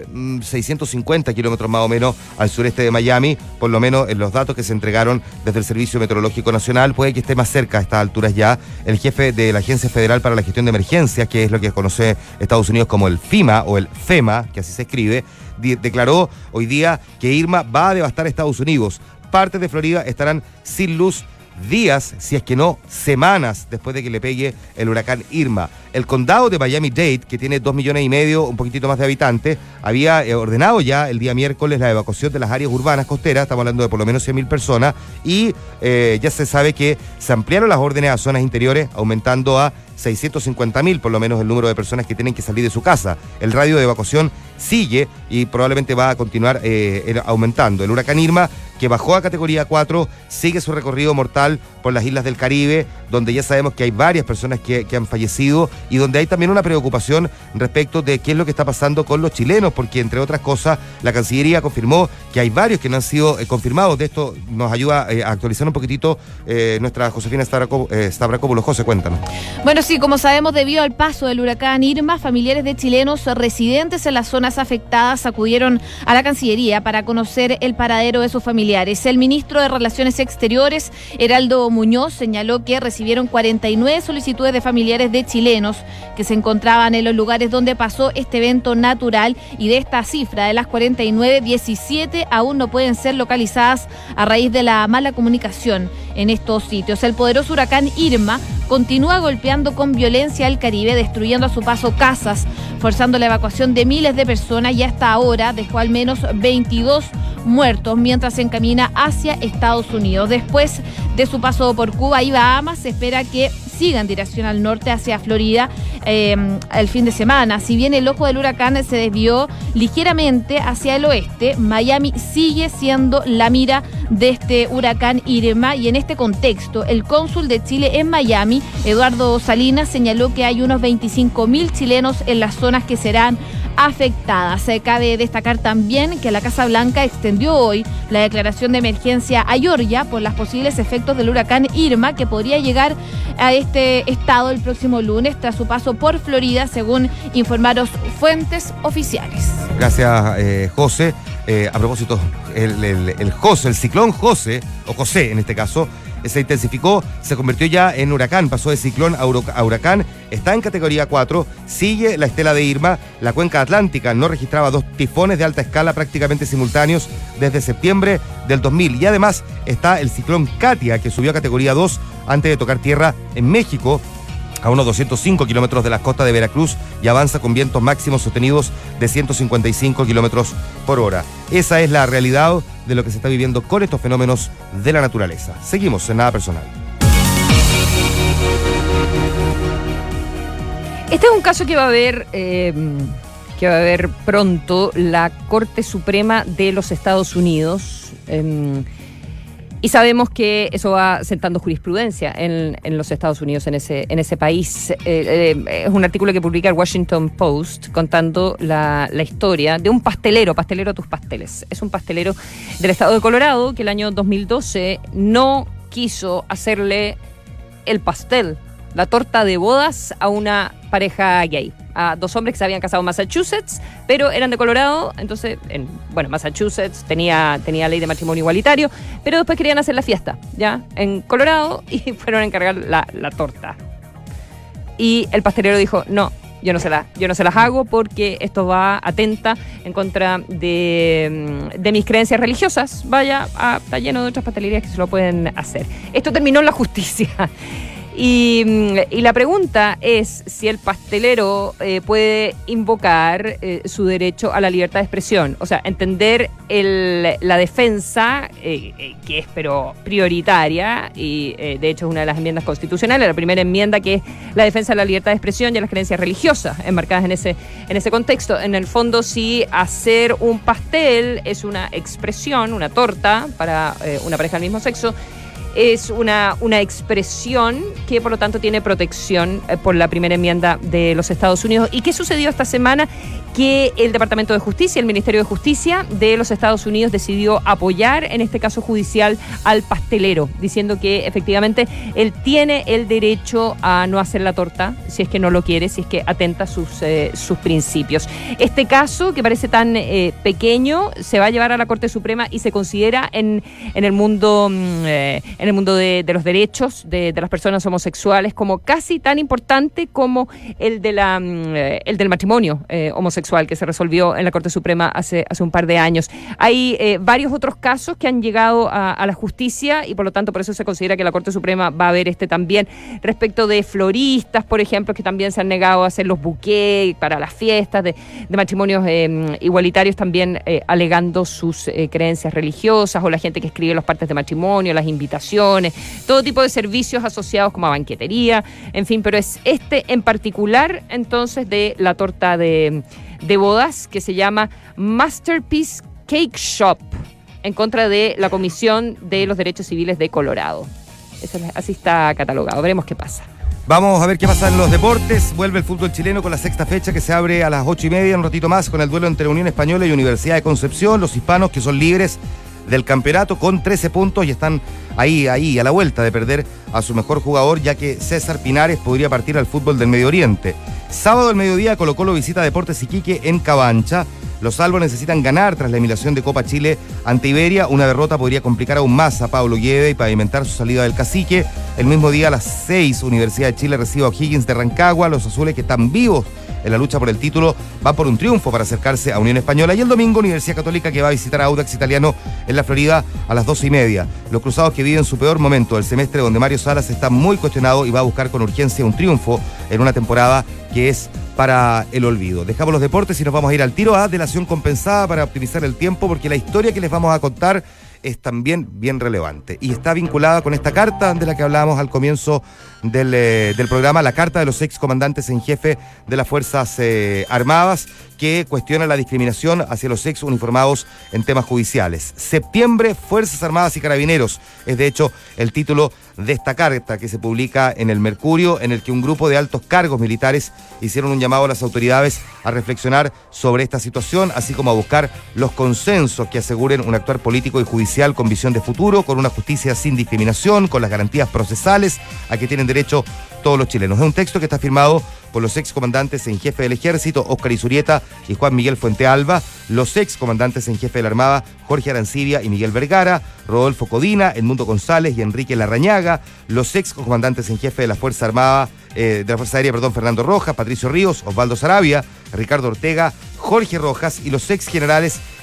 650 kilómetros más o menos al sureste de Miami, por lo menos en los datos que se entregaron desde el Servicio Meteorológico Nacional. Puede que esté más cerca a estas alturas ya. El jefe de la Agencia Federal para la Gestión de Emergencias, que es lo que conoce Estados Unidos como el FEMA o el FEMA, que así se escribe, declaró hoy día que Irma va a devastar Estados Unidos. Partes de Florida estarán sin luz días, si es que no semanas, después de que le pegue el huracán Irma. El condado de Miami-Dade, que tiene 2,5 millones, un poquitito más de habitantes, había ordenado ya el día miércoles la evacuación de las áreas urbanas costeras, estamos hablando de por lo menos 100.000 personas, y ya se sabe que se ampliaron las órdenes a zonas interiores, aumentando a 650.000 por lo menos el número de personas que tienen que salir de su casa. El radio de evacuación sigue y probablemente va a continuar aumentando. El huracán Irma, que bajó a categoría 4, sigue su recorrido mortal por las islas del Caribe, donde ya sabemos que hay varias personas que han fallecido y donde hay también una preocupación respecto de qué es lo que está pasando con los chilenos, porque entre otras cosas la Cancillería confirmó que hay varios que no han sido confirmados. De esto nos ayuda a actualizar un poquitito nuestra Josefina Stavrakopoulos. José, cuéntanos. Bueno, sí, como sabemos, debido al paso del huracán Irma, familiares de chilenos residentes en las zonas afectadas acudieron a la Cancillería para conocer el paradero de sus familiares. El ministro de Relaciones Exteriores, Heraldo Muñoz, señaló que recibieron 49 solicitudes de familiares de chilenos que se encontraban en los lugares donde pasó este evento natural, y de esta cifra de las 49, 17 aún no pueden ser localizadas a raíz de la mala comunicación en estos sitios. El poderoso huracán Irma continúa golpeando con violencia el Caribe, destruyendo a su paso casas, forzando la evacuación de miles de personas, y hasta ahora dejó al menos 22 muertos mientras se encamina hacia Estados Unidos. Después de su paso por Cuba y Bahamas, se espera que siga en dirección al norte hacia Florida el fin de semana. Si bien el ojo del huracán se desvió ligeramente hacia el oeste, Miami sigue siendo la mira de este huracán Irma, y en este contexto el cónsul de Chile en Miami, Eduardo Salinas, señaló que hay unos 25.000 chilenos en las zonas que serán afectadas. Cabe destacar también que la Casa Blanca extendió hoy la declaración de emergencia a Georgia por los posibles efectos del huracán Irma, que podría llegar a este estado el próximo lunes tras su paso por Florida, según informaron fuentes oficiales. Gracias, José. A propósito, el ciclón José, o José en este caso, se intensificó, se convirtió ya en huracán, pasó de ciclón a huracán, está en categoría 4, sigue la estela de Irma. La cuenca atlántica no registraba 2 tifones de alta escala prácticamente simultáneos desde septiembre del 2000, y además está el ciclón Katia, que subió a categoría 2 antes de tocar tierra en México, a unos 205 kilómetros de las costas de Veracruz, y avanza con vientos máximos sostenidos de 155 kilómetros por hora. Esa es la realidad de lo que se está viviendo con estos fenómenos de la naturaleza. Seguimos en Nada Personal. Este es un caso que va a haber que va a haber pronto la Corte Suprema de los Estados Unidos. Y sabemos que eso va sentando jurisprudencia en los Estados Unidos, en ese país. Es un artículo que publica el Washington Post contando la historia de un pastelero a tus pasteles. Es un pastelero del estado de Colorado que el año 2012 no quiso hacerle el pastel, la torta de bodas, a una pareja gay, a dos hombres que se habían casado en Massachusetts, pero eran de Colorado. Entonces, Massachusetts tenía ley de matrimonio igualitario, pero después querían hacer la fiesta, ¿ya? En Colorado, y fueron a encargar la torta. Y el pastelero dijo, no, yo no se las hago porque esto va atenta en contra de mis creencias religiosas. Vaya, está lleno de otras pastelerías que se lo pueden hacer. Esto terminó en la justicia. Y la pregunta es si el pastelero puede invocar su derecho a la libertad de expresión. O sea, entender la defensa, que es pero prioritaria, y de hecho es una de las enmiendas constitucionales, la primera enmienda, que es la defensa de la libertad de expresión y de las creencias religiosas enmarcadas en ese contexto. En el fondo, si hacer un pastel es una expresión, una torta para una pareja del mismo sexo, es una expresión que por lo tanto tiene protección por la primera enmienda de los Estados Unidos. ¿Y qué sucedió esta semana? Que el Departamento de Justicia, el Ministerio de Justicia de los Estados Unidos, decidió apoyar en este caso judicial al pastelero, diciendo que efectivamente él tiene el derecho a no hacer la torta si es que no lo quiere, si es que atenta sus principios. Este caso, que parece tan pequeño, se va a llevar a la Corte Suprema y se considera en el mundo de los derechos de las personas homosexuales como casi tan importante como el del matrimonio homosexual, que se resolvió en la Corte Suprema hace un par de años. Hay varios otros casos que han llegado a la justicia, y por lo tanto por eso se considera que la Corte Suprema va a ver también, respecto de floristas, por ejemplo, que también se han negado a hacer los buquets para las fiestas de matrimonios igualitarios, también alegando sus creencias religiosas, o la gente que escribe los partes de matrimonio, las invitaciones, todo tipo de servicios asociados como a banquetería, en fin, pero es en particular entonces de la torta de bodas, que se llama Masterpiece Cake Shop, en contra de la Comisión de los Derechos Civiles de Colorado. Así está catalogado. Veremos qué pasa. Vamos a ver qué pasa en los deportes. Vuelve el fútbol chileno con la sexta fecha, que se abre a las 8:30, un ratito más, con el duelo entre Unión Española y Universidad de Concepción. Los hispanos, que son líderes del campeonato con 13 puntos y están ahí a la vuelta de perder a su mejor jugador, ya que César Pinares podría partir al fútbol del Medio Oriente. Sábado al mediodía, Colo-Colo visita Deportes Iquique en Cabancha. Los albos necesitan ganar tras la eliminación de Copa Chile ante Iberia. Una derrota podría complicar aún más a Pablo Guede y pavimentar su salida del Cacique. El mismo día, a las 6, Universidad de Chile recibe a O'Higgins de Rancagua. Los azules, que están vivos en la lucha por el título, van por un triunfo para acercarse a Unión Española. Y el domingo, Universidad Católica, que va a visitar a Audax Italiano en la Florida a las 12:30. Los cruzados, que viven su peor momento del semestre, donde Mario Salas está muy cuestionado y va a buscar con urgencia un triunfo en una temporada que es para el olvido. Dejamos los deportes y nos vamos a ir al tiro a delación compensada para optimizar el tiempo, porque la historia que les vamos a contar es también bien relevante y está vinculada con esta carta de la que hablábamos al comienzo del programa, la carta de los excomandantes en jefe de las Fuerzas Armadas, que cuestiona la discriminación hacia los ex uniformados en temas judiciales. Septiembre, Fuerzas Armadas y Carabineros, es de hecho el título de esta carta que se publica en el Mercurio, en el que un grupo de altos cargos militares hicieron un llamado a las autoridades a reflexionar sobre esta situación, así como a buscar los consensos que aseguren un actuar político y judicial con visión de futuro, con una justicia sin discriminación, con las garantías procesales a que tienen derecho todos los chilenos. Es un texto que está firmado por los excomandantes en jefe del Ejército, Óscar Izurieta y Juan Miguel Fuentealba, los excomandantes en jefe de la Armada, Jorge Arancibia y Miguel Vergara, Rodolfo Codina, Edmundo González y Enrique Larrañaga, los excomandantes en jefe de la Fuerza Armada, de la Fuerza Aérea, Fernando Rojas, Patricio Ríos, Osvaldo Sarabia, Ricardo Ortega, Jorge Rojas, y los ex generales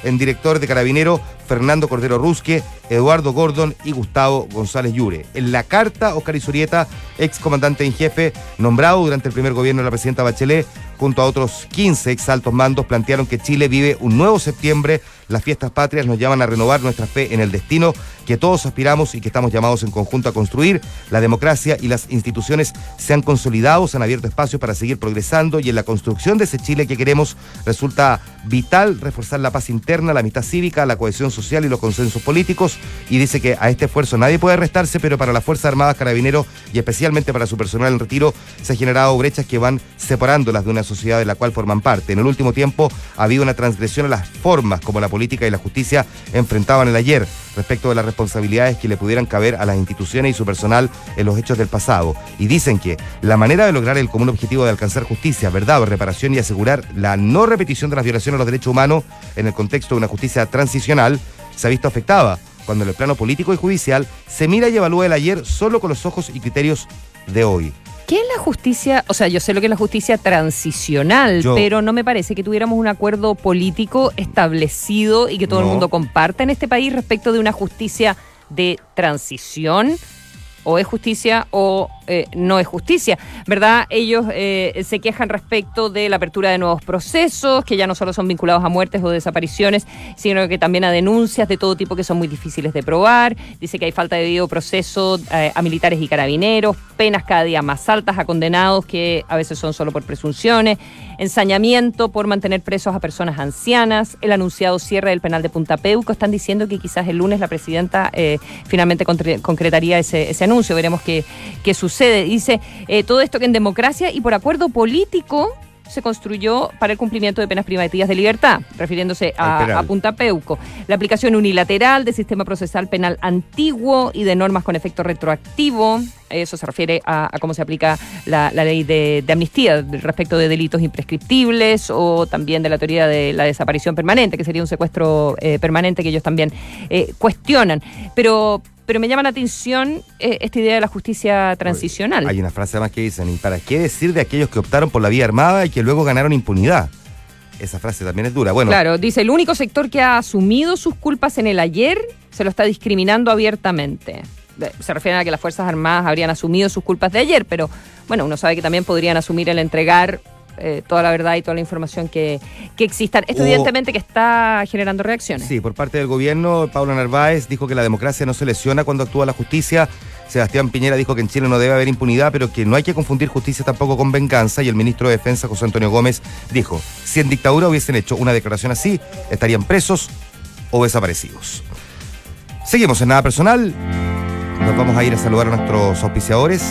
en director de Carabineros Fernando Cordero Rusque, Eduardo Gordon y Gustavo González Llure. En la carta, Óscar Izurieta, ex comandante en jefe, nombrado durante el primer gobierno de la presidenta Bachelet, junto a otros 15 ex altos mandos, plantearon que Chile vive un nuevo septiembre. Las fiestas patrias nos llaman a renovar nuestra fe en el destino que todos aspiramos y que estamos llamados en conjunto a construir. La democracia y las instituciones se han consolidado, se han abierto espacios para seguir progresando, y en la construcción de ese Chile que queremos resulta vital reforzar la paz interna, la amistad cívica, la cohesión social y los consensos políticos. Y dice que a este esfuerzo nadie puede restarse, pero para las Fuerzas Armadas, Carabineros y especialmente para su personal en retiro se han generado brechas que van separándolas de una sociedad de la cual forman parte. En el último tiempo ha habido una transgresión a las formas como la política y la justicia enfrentaban el ayer respecto de las responsabilidades que le pudieran caber a las instituciones y su personal en los hechos del pasado. Y dicen que la manera de lograr el común objetivo de alcanzar justicia, verdad o reparación y asegurar la no repetición de las violaciones a los derechos humanos en el contexto de una justicia transicional se ha visto afectada cuando en el plano político y judicial se mira y evalúa el ayer solo con los ojos y criterios de hoy. ¿Qué es la justicia? O sea, yo sé lo que es la justicia transicional, pero no me parece que tuviéramos un acuerdo político establecido y que todo el mundo comparta en este país respecto de una justicia de transición. O es justicia o no es justicia, ¿verdad? Ellos se quejan respecto de la apertura de nuevos procesos, que ya no solo son vinculados a muertes o desapariciones, sino que también a denuncias de todo tipo que son muy difíciles de probar. Dice que hay falta de debido proceso a militares y carabineros, penas cada día más altas a condenados que a veces son solo por presunciones, ensañamiento por mantener presos a personas ancianas, el anunciado cierre del penal de Punta Peuco. Están diciendo que quizás el lunes la presidenta finalmente concretaría ese anuncio. Veremos qué sucede. Dice todo esto que en democracia y por acuerdo político se construyó para el cumplimiento de penas privativas de libertad, refiriéndose a Punta Peuco. La aplicación unilateral del sistema procesal penal antiguo y de normas con efecto retroactivo. Eso se refiere a cómo se aplica la ley de amnistía respecto de delitos imprescriptibles, o también de la teoría de la desaparición permanente, que sería un secuestro permanente que ellos también cuestionan. Pero me llama la atención esta idea de la justicia transicional. Hay una frase más que dicen: ¿y para qué decir de aquellos que optaron por la vía armada y que luego ganaron impunidad? Esa frase también es dura. Bueno, claro, dice: el único sector que ha asumido sus culpas en el ayer se lo está discriminando abiertamente. Se refieren a que las Fuerzas Armadas habrían asumido sus culpas de ayer, pero bueno, uno sabe que también podrían asumir el entregar toda la verdad y toda la información que existan. Esto evidentemente que está generando reacciones. Sí, por parte del gobierno, Paula Narváez dijo que la democracia no se lesiona cuando actúa la justicia. Sebastián Piñera dijo que en Chile no debe haber impunidad, pero que no hay que confundir justicia tampoco con venganza. Y el ministro de Defensa, José Antonio Gómez, dijo: si en dictadura hubiesen hecho una declaración así, estarían presos o desaparecidos. Seguimos en Nada Personal. Nos vamos a ir a saludar a nuestros auspiciadores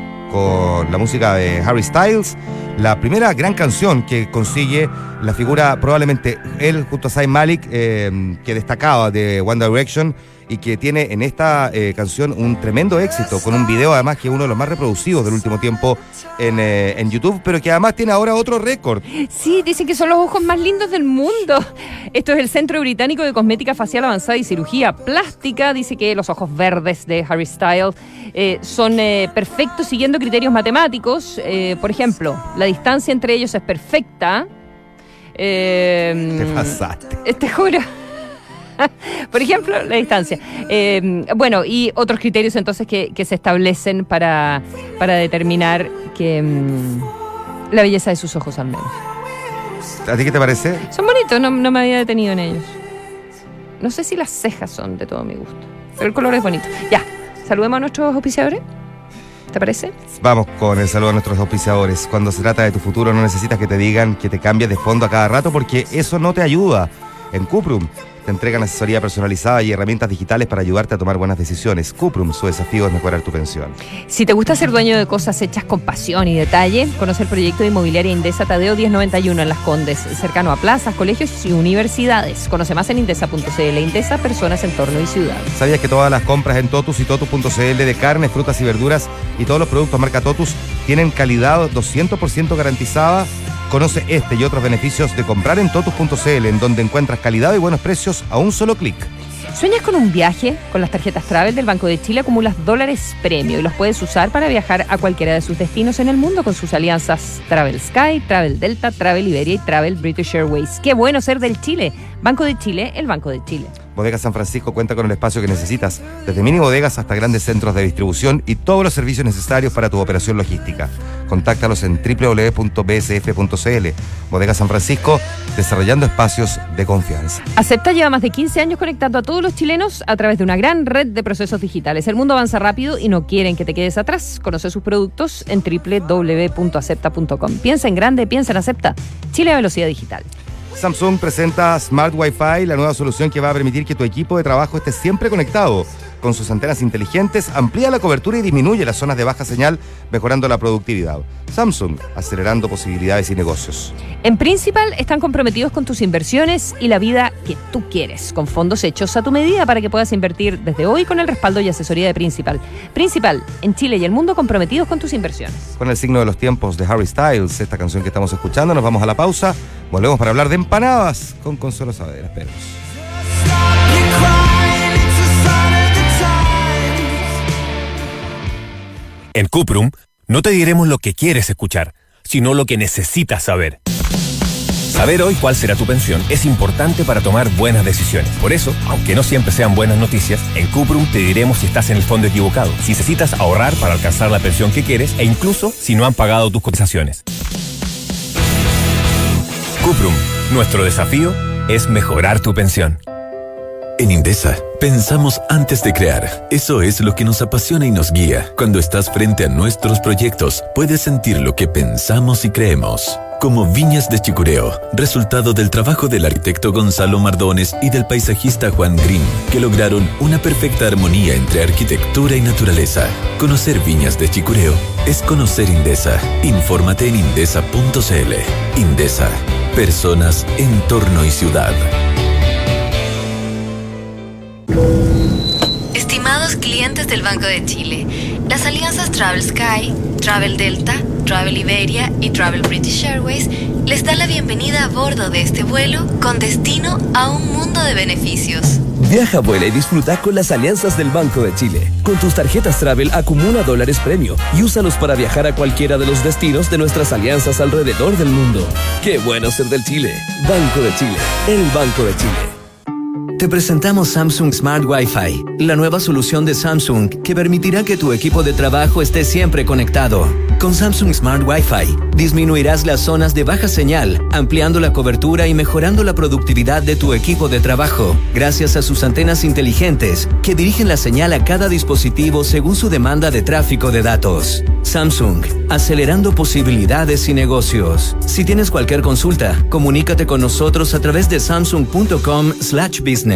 con la música de Harry Styles, la primera gran canción que consigue la figura, probablemente él junto a Zayn Malik, que destacaba de One Direction, y que tiene en esta canción un tremendo éxito, con un video además que es uno de los más reproducidos del último tiempo en YouTube, pero que además tiene ahora otro récord. Sí, dicen que son los ojos más lindos del mundo. Esto es el Centro Británico de Cosmética Facial Avanzada y Cirugía Plástica. Dice que los ojos verdes de Harry Styles son perfectos siguiendo criterios matemáticos. Por ejemplo, la distancia entre ellos es perfecta. Te pasaste. Te juro. Por ejemplo, la distancia. Bueno, y otros criterios entonces que se establecen para determinar que la belleza de sus ojos al menos. ¿A ti qué te parece? Son bonitos, no me había detenido en ellos. No sé si las cejas son de todo mi gusto, pero el color es bonito. Ya, saludemos a nuestros auspiciadores. ¿Te parece? Vamos con el saludo a nuestros auspiciadores. Cuando se trata de tu futuro no necesitas que te digan que te cambies de fondo a cada rato, porque eso no te ayuda. En Cuprum te entregan asesoría personalizada y herramientas digitales para ayudarte a tomar buenas decisiones. Cuprum, su desafío es mejorar tu pensión. Si te gusta ser dueño de cosas hechas con pasión y detalle, conoce el proyecto de Inmobiliaria Indesa Tadeo 1091 en Las Condes, cercano a plazas, colegios y universidades. Conoce más en indesa.cl. Indesa, personas, entorno y ciudad. ¿Sabías que todas las compras en Totus y Totus.cl de carne, frutas y verduras y todos los productos marca Totus tienen calidad 200% garantizada? Conoce y otros beneficios de comprar en Totus.cl, en donde encuentras calidad y buenos precios a un solo clic. ¿Sueñas con un viaje? Con las tarjetas Travel del Banco de Chile acumulas dólares premio y los puedes usar para viajar a cualquiera de sus destinos en el mundo con sus alianzas Travel Sky, Travel Delta, Travel Iberia y Travel British Airways. ¡Qué bueno ser del Chile! Banco de Chile, el Banco de Chile. Bodegas San Francisco cuenta con el espacio que necesitas, desde mini bodegas hasta grandes centros de distribución y todos los servicios necesarios para tu operación logística. Contáctalos en www.bsf.cl. Bodegas San Francisco, desarrollando espacios de confianza. Acepta lleva más de 15 años conectando a todos los chilenos a través de una gran red de procesos digitales. El mundo avanza rápido y no quieren que te quedes atrás. Conoce sus productos en www.acepta.com. Piensa en grande, piensa en Acepta. Chile a velocidad digital. Samsung presenta Smart Wi-Fi, la nueva solución que va a permitir que tu equipo de trabajo esté siempre conectado. Con sus antenas inteligentes, amplía la cobertura y disminuye las zonas de baja señal, mejorando la productividad. Samsung, acelerando posibilidades y negocios. En Principal están comprometidos con tus inversiones y la vida que tú quieres, con fondos hechos a tu medida para que puedas invertir desde hoy con el respaldo y asesoría de Principal. Principal, en Chile y el mundo comprometidos con tus inversiones. Con el signo de los tiempos de Harry Styles, esta canción que estamos escuchando, nos vamos a la pausa. Volvemos para hablar de empanadas con Consuelo Saavedra. Esperemos. En Cuprum, no te diremos lo que quieres escuchar, sino lo que necesitas saber. Saber hoy cuál será tu pensión es importante para tomar buenas decisiones. Por eso, aunque no siempre sean buenas noticias, en Cuprum te diremos si estás en el fondo equivocado, si necesitas ahorrar para alcanzar la pensión que quieres e incluso si no han pagado tus cotizaciones. Cuprum, nuestro desafío es mejorar tu pensión. En Indesa, pensamos antes de crear. Eso es lo que nos apasiona y nos guía. Cuando estás frente a nuestros proyectos, puedes sentir lo que pensamos y creemos. Como Viñas de Chicureo, resultado del trabajo del arquitecto Gonzalo Mardones y del paisajista Juan Green, que lograron una perfecta armonía entre arquitectura y naturaleza. Conocer Viñas de Chicureo es conocer Indesa. Infórmate en indesa.cl. Indesa. Personas, entorno y ciudad. Estimados clientes del Banco de Chile, las alianzas Travel Sky, Travel Delta, Travel Iberia y Travel British Airways les dan la bienvenida a bordo de este vuelo con destino a un mundo de beneficios. Viaja, vuela y disfruta con las alianzas del Banco de Chile. Con tus tarjetas Travel acumula dólares premio y úsalos para viajar a cualquiera de los destinos de nuestras alianzas alrededor del mundo. ¡Qué bueno ser del Chile! Banco de Chile, el Banco de Chile. Te presentamos Samsung Smart Wi-Fi, la nueva solución de Samsung que permitirá que tu equipo de trabajo esté siempre conectado. Con Samsung Smart Wi-Fi, disminuirás las zonas de baja señal, ampliando la cobertura y mejorando la productividad de tu equipo de trabajo, gracias a sus antenas inteligentes que dirigen la señal a cada dispositivo según su demanda de tráfico de datos. Samsung, acelerando posibilidades y negocios. Si tienes cualquier consulta, comunícate con nosotros a través de samsung.com/business.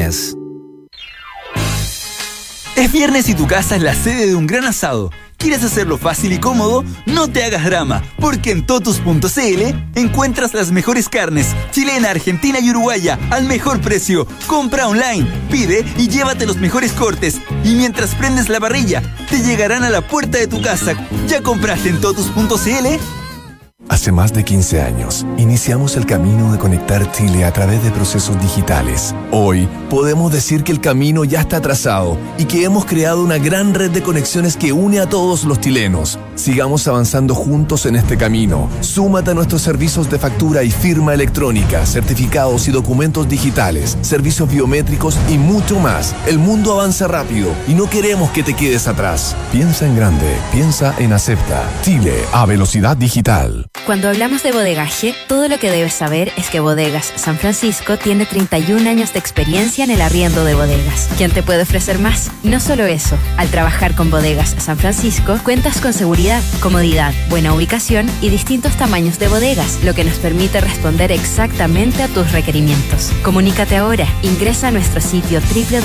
Es viernes y tu casa es la sede de un gran asado. ¿Quieres hacerlo fácil y cómodo? No te hagas drama, porque en totus.cl encuentras las mejores carnes, chilena, argentina y uruguaya, al mejor precio. Compra online, pide y llévate los mejores cortes. Y mientras prendes la parrilla, te llegarán a la puerta de tu casa. ¿Ya compraste en totus.cl? Hace más de 15 años, iniciamos el camino de conectar Chile a través de procesos digitales. Hoy, podemos decir que el camino ya está trazado y que hemos creado una gran red de conexiones que une a todos los chilenos. Sigamos avanzando juntos en este camino. Súmate a nuestros servicios de factura y firma electrónica, certificados y documentos digitales, servicios biométricos y mucho más. El mundo avanza rápido y no queremos que te quedes atrás. Piensa en grande, piensa en Acepta. Chile a velocidad digital. Cuando hablamos de bodegaje, todo lo que debes saber es que Bodegas San Francisco tiene 31 años de experiencia en el arriendo de bodegas. ¿Quién te puede ofrecer más? No solo eso, al trabajar con Bodegas San Francisco, cuentas con seguridad, comodidad, buena ubicación y distintos tamaños de bodegas, lo que nos permite responder exactamente a tus requerimientos. Comunícate ahora, ingresa a nuestro sitio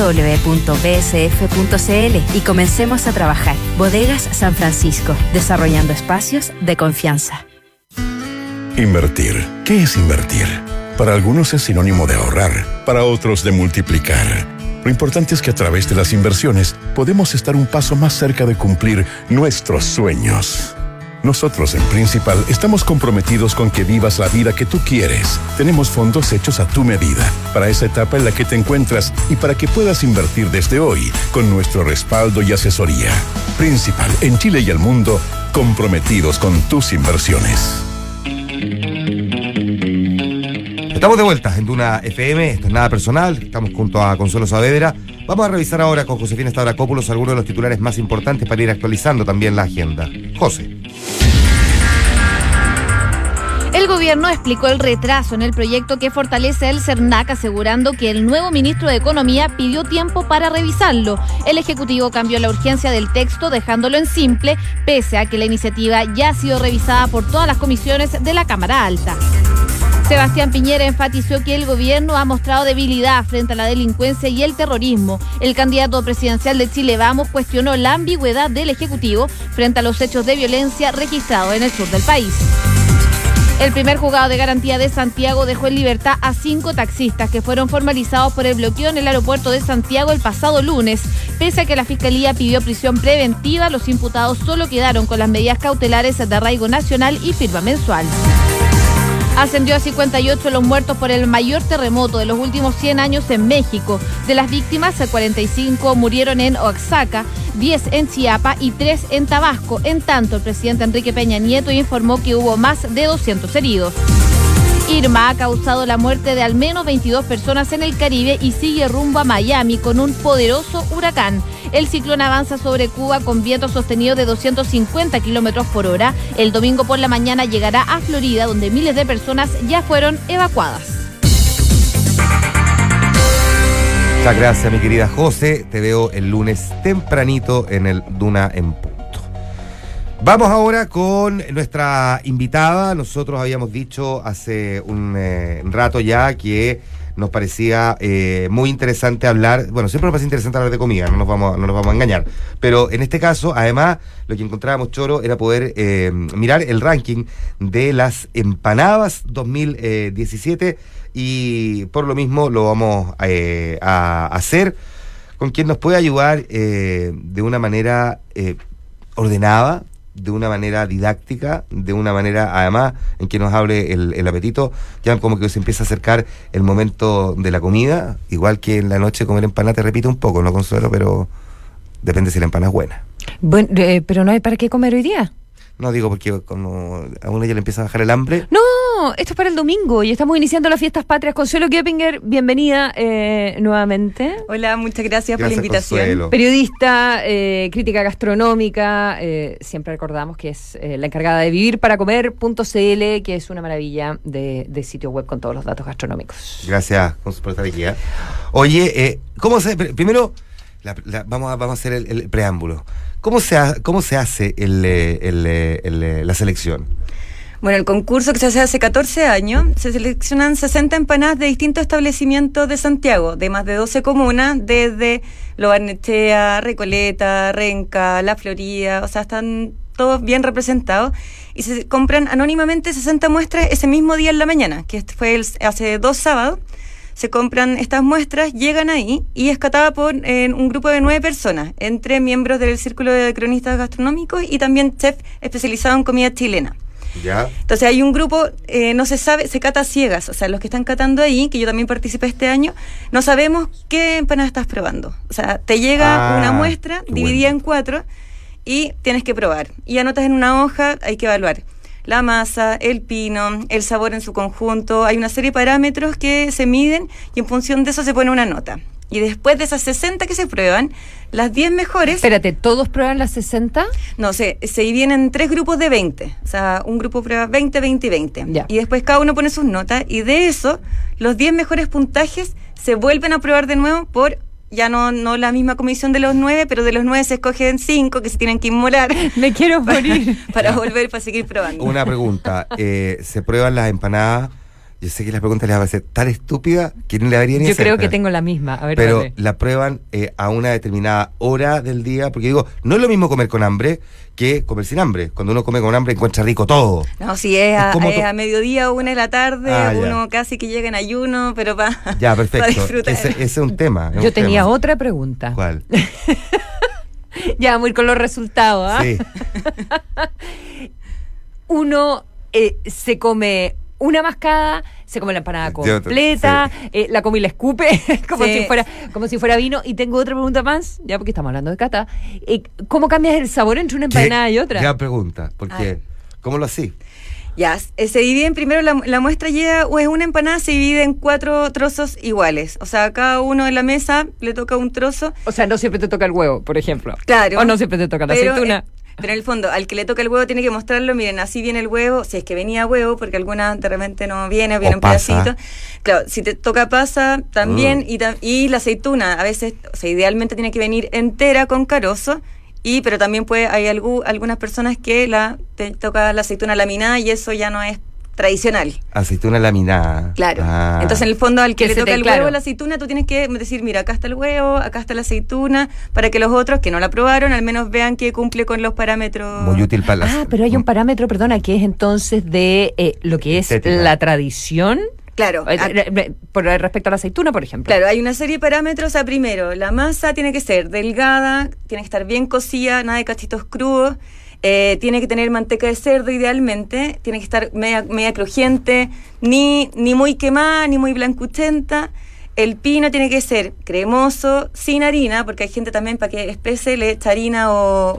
www.bsf.cl y comencemos a trabajar. Bodegas San Francisco, desarrollando espacios de confianza. Invertir. ¿Qué es invertir? Para algunos es sinónimo de ahorrar, para otros de multiplicar. Lo importante es que a través de las inversiones podemos estar un paso más cerca de cumplir nuestros sueños. Nosotros en Principal estamos comprometidos con que vivas la vida que tú quieres. Tenemos fondos hechos a tu medida, para esa etapa en la que te encuentras y para que puedas invertir desde hoy, con nuestro respaldo y asesoría. Principal, en Chile y el mundo, comprometidos con tus inversiones. Estamos de vuelta en Duna FM, esto es Nada Personal, estamos junto a Consuelo Saavedra. Vamos a revisar ahora con Josefina Stavrakopoulos algunos de los titulares más importantes para ir actualizando también la agenda. José. El gobierno explicó el retraso en el proyecto que fortalece el CERNAC, asegurando que el nuevo ministro de Economía pidió tiempo para revisarlo. El Ejecutivo cambió la urgencia del texto, dejándolo en simple, pese a que la iniciativa ya ha sido revisada por todas las comisiones de la Cámara Alta. Sebastián Piñera enfatizó que el gobierno ha mostrado debilidad frente a la delincuencia y el terrorismo. El candidato presidencial de Chile Vamos cuestionó la ambigüedad del Ejecutivo frente a los hechos de violencia registrados en el sur del país. El primer juzgado de garantía de Santiago dejó en libertad a 5 taxistas que fueron formalizados por el bloqueo en el aeropuerto de Santiago el pasado lunes. Pese a que la Fiscalía pidió prisión preventiva, los imputados solo quedaron con las medidas cautelares de arraigo nacional y firma mensual. Ascendió a 58 los muertos por el mayor terremoto de los últimos 100 años en México. De las víctimas, 45 murieron en Oaxaca, 10 en Chiapas y 3 en Tabasco. En tanto, el presidente Enrique Peña Nieto informó que hubo más de 200 heridos. Irma ha causado la muerte de al menos 22 personas en el Caribe y sigue rumbo a Miami con un poderoso huracán. El ciclón avanza sobre Cuba con vientos sostenidos de 250 kilómetros por hora. El domingo por la mañana llegará a Florida, donde miles de personas ya fueron evacuadas. Muchas gracias, mi querida José. Te veo el lunes tempranito en el Duna en Punto. Vamos ahora con nuestra invitada. Nosotros habíamos dicho hace un rato ya que nos parecía muy interesante hablar, bueno, siempre nos parece interesante hablar de comida, no nos vamos a engañar, pero en este caso, además, lo que encontrábamos choro era poder mirar el ranking de las empanadas 2017 y por lo mismo lo vamos a hacer con quien nos puede ayudar de una manera ordenada, de una manera didáctica, de una manera además en que nos hable el apetito, ya como que se empieza a acercar el momento de la comida, igual que en la noche comer empanada te repite un poco, ¿no, Consuelo? Pero depende si la empanada es buena. Bueno, pero no hay para qué comer hoy día. No, digo porque como a uno ya le empieza a bajar el hambre. No, esto es para el domingo y estamos iniciando las fiestas patrias. Consuelo Köppinger, bienvenida nuevamente. Hola, muchas gracias por la invitación. Consuelo. Periodista, crítica gastronómica, siempre recordamos que es la encargada de vivirparacomer.cl, que es una maravilla de sitio web con todos los datos gastronómicos. Gracias, Consuelo, por estar aquí. Oye, ¿cómo se...? Primero, vamos a hacer el preámbulo. ¿Cómo se hace la selección? Bueno, el concurso que se hace hace 14 años, se seleccionan 60 empanadas de distintos establecimientos de Santiago, de más de 12 comunas, desde Lo Barnechea, Recoleta, Renca, La Florida, o sea, están todos bien representados, y se compran anónimamente 60 muestras ese mismo día en la mañana, que fue hace 2 sábados. Se compran estas muestras, llegan ahí y es catada por un grupo de 9 personas, entre miembros del Círculo de Cronistas Gastronómicos y también chef especializado en comida chilena. ¿Ya? Entonces hay un grupo, no se sabe, se cata ciegas, o sea, los que están catando ahí, que yo también participé este año, no sabemos qué empanada estás probando. O sea, te llega una muestra dividida en 4 y tienes que probar. Y anotas en una hoja, hay que evaluar la masa, el pino, el sabor en su conjunto. Hay una serie de parámetros que se miden y en función de eso se pone una nota. Y después de esas 60 que se prueban, las 10 mejores... Espérate, ¿todos prueban las 60? No, se dividen en 3 grupos de 20. O sea, un grupo prueba 20, 20 y 20. Ya. Y después cada uno pone sus notas. Y de eso, los 10 mejores puntajes se vuelven a probar de nuevo por... Ya no la misma comisión de los 9, pero de los 9 se escogen 5 que se tienen que inmolar. Me quiero morir. Para volver, para seguir probando. Una pregunta, ¿se prueban las empanadas? Yo sé que la pregunta les va a ser tan estúpida que no le debería ni Yo hacer, creo que tengo la misma. A ver, pero dale. la prueban a una determinada hora del día, porque digo, no es lo mismo comer con hambre que comer sin hambre. Cuando uno come con hambre encuentra rico todo. No, si es a mediodía o 1 de la tarde, uno ya. casi que llega en ayuno, pero Ya, perfecto. disfrutar. Ese es un tema. Yo tenía otra pregunta. ¿Cuál? Ya vamos a ir con los resultados, ¿ah? Sí. uno se come una mascada, se come la empanada completa, la come y la escupe, como si fuera vino. Y tengo otra pregunta más, ya porque estamos hablando de cata. ¿Cómo cambias el sabor entre una empanada y otra? Gran pregunta, porque ¿cómo lo hacís? Ya, se dividen primero, la muestra lleva, o es una empanada, se divide en 4 trozos iguales. O sea, a cada uno en la mesa le toca un trozo. O sea, no siempre te toca el huevo, por ejemplo. Claro. O no siempre te toca la aceituna. Pero en el fondo, al que le toca el huevo tiene que mostrarlo, miren, así viene el huevo, si es que venía huevo, porque alguna de repente no viene, o viene un pedacito. Claro, si te toca pasa, también, y la aceituna, a veces, o sea, idealmente tiene que venir entera con carozo, pero también hay algunas personas que te toca la aceituna laminada y eso ya no es tradicional. Aceituna laminada. Claro. Entonces, en el fondo, al que le toca el huevo, la aceituna, tú tienes que decir, mira, acá está el huevo, acá está la aceituna, para que los otros que no la probaron, al menos vean que cumple con los parámetros. Muy útil para las... pero hay un parámetro, perdona, que es entonces de lo que es la tradición. Claro. Respecto a la aceituna, por ejemplo. Claro, hay una serie de parámetros. O sea, primero, la masa tiene que ser delgada, tiene que estar bien cocida, nada de cachitos crudos. Tiene que tener manteca de cerdo idealmente, tiene que estar media crujiente, ni muy quemada, ni muy blancuchenta. El pino tiene que ser cremoso, sin harina, porque hay gente también para que espese le echa harina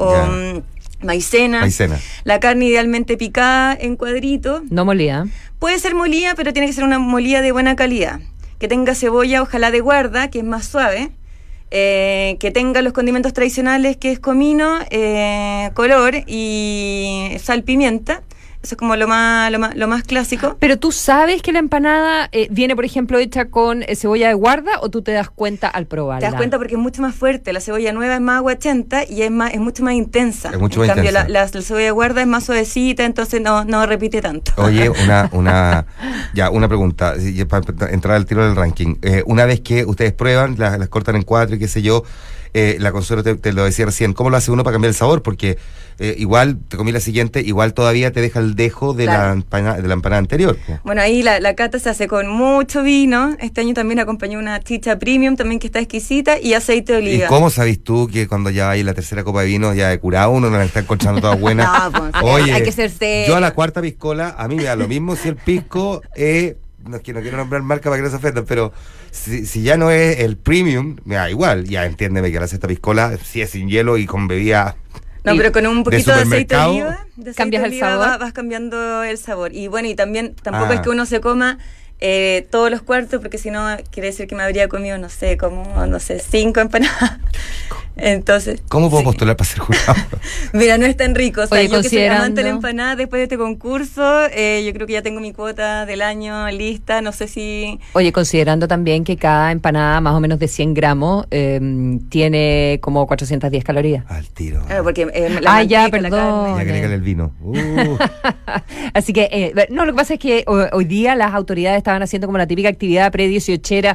o maicena. La carne idealmente picada en cuadritos. No molida. Puede ser molida, pero tiene que ser una molida de buena calidad. Que tenga cebolla, ojalá de guarda, que es más suave. Que tenga los condimentos tradicionales, que es comino, color y sal, pimienta. Eso es como lo más clásico. Pero tú sabes que la empanada viene, por ejemplo, hecha con cebolla de guarda, o tú te das cuenta al probarla. Te das cuenta porque es mucho más fuerte. La cebolla nueva es más aguachenta y es mucho más intensa. Es mucho más cambio, intensa. La cebolla de guarda es más suavecita, entonces no repite tanto. Oye, una pregunta, para entrar al tiro del ranking. Una vez que ustedes prueban, las cortan en 4 y qué sé yo, la Consuelo te lo decía recién, ¿cómo lo hace uno para cambiar el sabor? Porque igual te comí la siguiente, igual todavía te deja el dejo de la empanada anterior. Bueno, ahí la cata se hace con mucho vino. Este año también acompañó una chicha premium también que está exquisita, y aceite de oliva. ¿Y cómo sabes tú que cuando ya hay la tercera copa de vino ya de curado uno no la está encontrando toda buena? No, pues, oye, hay que ser serio. Yo a la cuarta piscola, a mí me da lo mismo si el pisco no quiero nombrar marca para que no se ofendan, pero si ya no es el premium, me da igual. Ya entiéndeme que la sexta piscola, si es sin hielo y con bebida. No, pero con un poquito de aceite de oliva, cambias el sabor. Vas cambiando el sabor. Y bueno, y también tampoco es que uno se coma todos los cuartos, porque si no quiere decir que me habría comido, no sé, 5 empanadas. Entonces, ¿cómo puedo postular para ser jurado? Mira, no es tan rico. O sea, oye, yo que soy amante de la empanada, después de este concurso, yo creo que ya tengo mi cuota del año lista. No sé si... Oye, considerando también que cada empanada más o menos de 100 gramos tiene como 410 calorías. Al tiro. Claro, porque ya, perdón. Y agrégale el vino. Así que, no, lo que pasa es que hoy día las autoridades estaban haciendo como la típica actividad pre-18era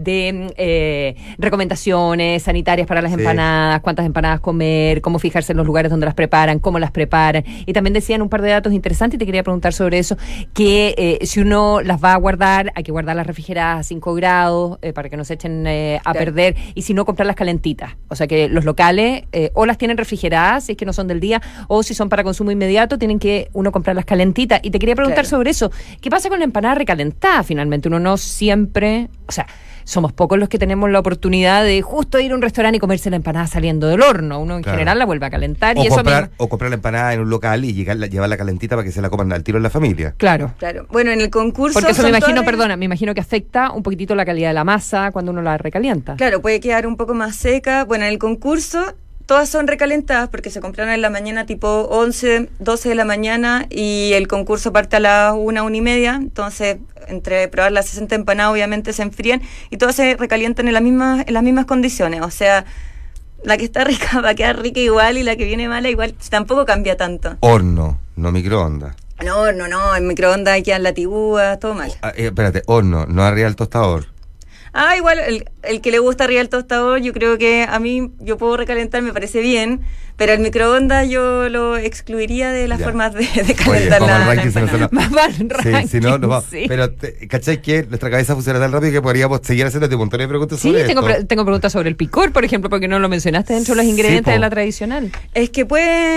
de recomendaciones sanitarias para las empanadas, cuántas empanadas comer, cómo fijarse en los lugares donde las preparan, cómo las preparan, y también decían un par de datos interesantes, y te quería preguntar sobre eso, que si uno las va a guardar, hay que guardarlas refrigeradas a 5 grados para que no se echen a perder, y si no, comprarlas calentitas. O sea que los locales o las tienen refrigeradas, si es que no son del día, o si son para consumo inmediato, tienen que uno comprarlas calentitas. Y te quería preguntar sobre eso, ¿qué pasa con la empanada recalentada? Finalmente uno no siempre, o sea, somos pocos los que tenemos la oportunidad de justo ir a un restaurante y comerse la empanada saliendo del horno. Uno en general la vuelve a calentar. O comprar la empanada en un local y llevarla calentita para que se la coman al tiro en la familia. Claro. Bueno, en el concurso... Porque eso me imagino que afecta un poquitito la calidad de la masa cuando uno la recalienta. Claro, puede quedar un poco más seca. Bueno, en el concurso todas son recalentadas porque se compraron en la mañana tipo 11, 12 de la mañana, y el concurso parte a las 1:30. Entonces, entre probar las 60 empanadas, obviamente se enfrían y todas se recalientan en las mismas condiciones. O sea, la que está rica va a quedar rica igual, y la que viene mala igual, tampoco cambia tanto. Horno, no microondas. No, en microondas hay que dar la tibúa, todo mal. Espérate, horno, no arriba el tostador. Igual el que le gusta arriba el tostador, yo creo que a mí, yo puedo recalentar, me parece bien, Pero el microondas yo lo excluiría de las formas de calentar Oye, la vamos al ranking, empanada. si no, pero ¿cachai que nuestra cabeza funciona tan rápido que podríamos seguir haciendo un montón de preguntas sobre esto? Tengo preguntas sobre el picor, por ejemplo, porque no lo mencionaste dentro de los ingredientes de la tradicional. Es que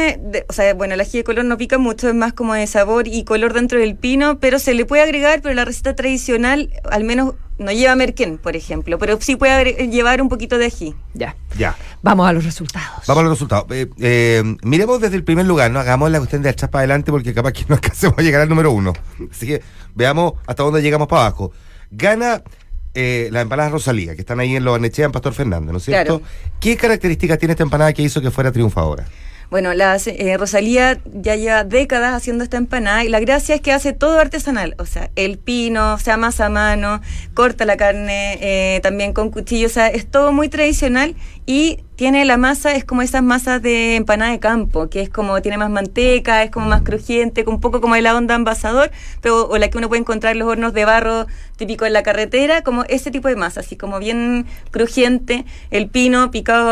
el ají de color no pica mucho, es más como de sabor y color dentro del pino, pero se le puede agregar, pero la receta tradicional al menos no lleva merquén, por ejemplo, pero sí puede llevar un poquito de ají. Ya. Vamos a los resultados. Miremos desde el primer lugar, no hagamos la cuestión de echar para adelante porque capaz que no alcancemos a llegar al número 1. Así que veamos hasta dónde llegamos para abajo. Gana las empanadas Rosalía, que están ahí en Lo Barnechea, en Pastor Fernández, ¿no es cierto? Claro. ¿Qué características tiene esta empanada que hizo que fuera triunfadora? Bueno, Rosalía ya lleva décadas haciendo esta empanada y la gracia es que hace todo artesanal, o sea, el pino, se amasa a mano, corta la carne también con cuchillo, o sea, es todo muy tradicional y tiene la masa, es como esas masas de empanada de campo, que es como, tiene más manteca, es como más crujiente, un poco como de la onda envasador, o la que uno puede encontrar en los hornos de barro típico en la carretera, como ese tipo de masa, así como bien crujiente, el pino picado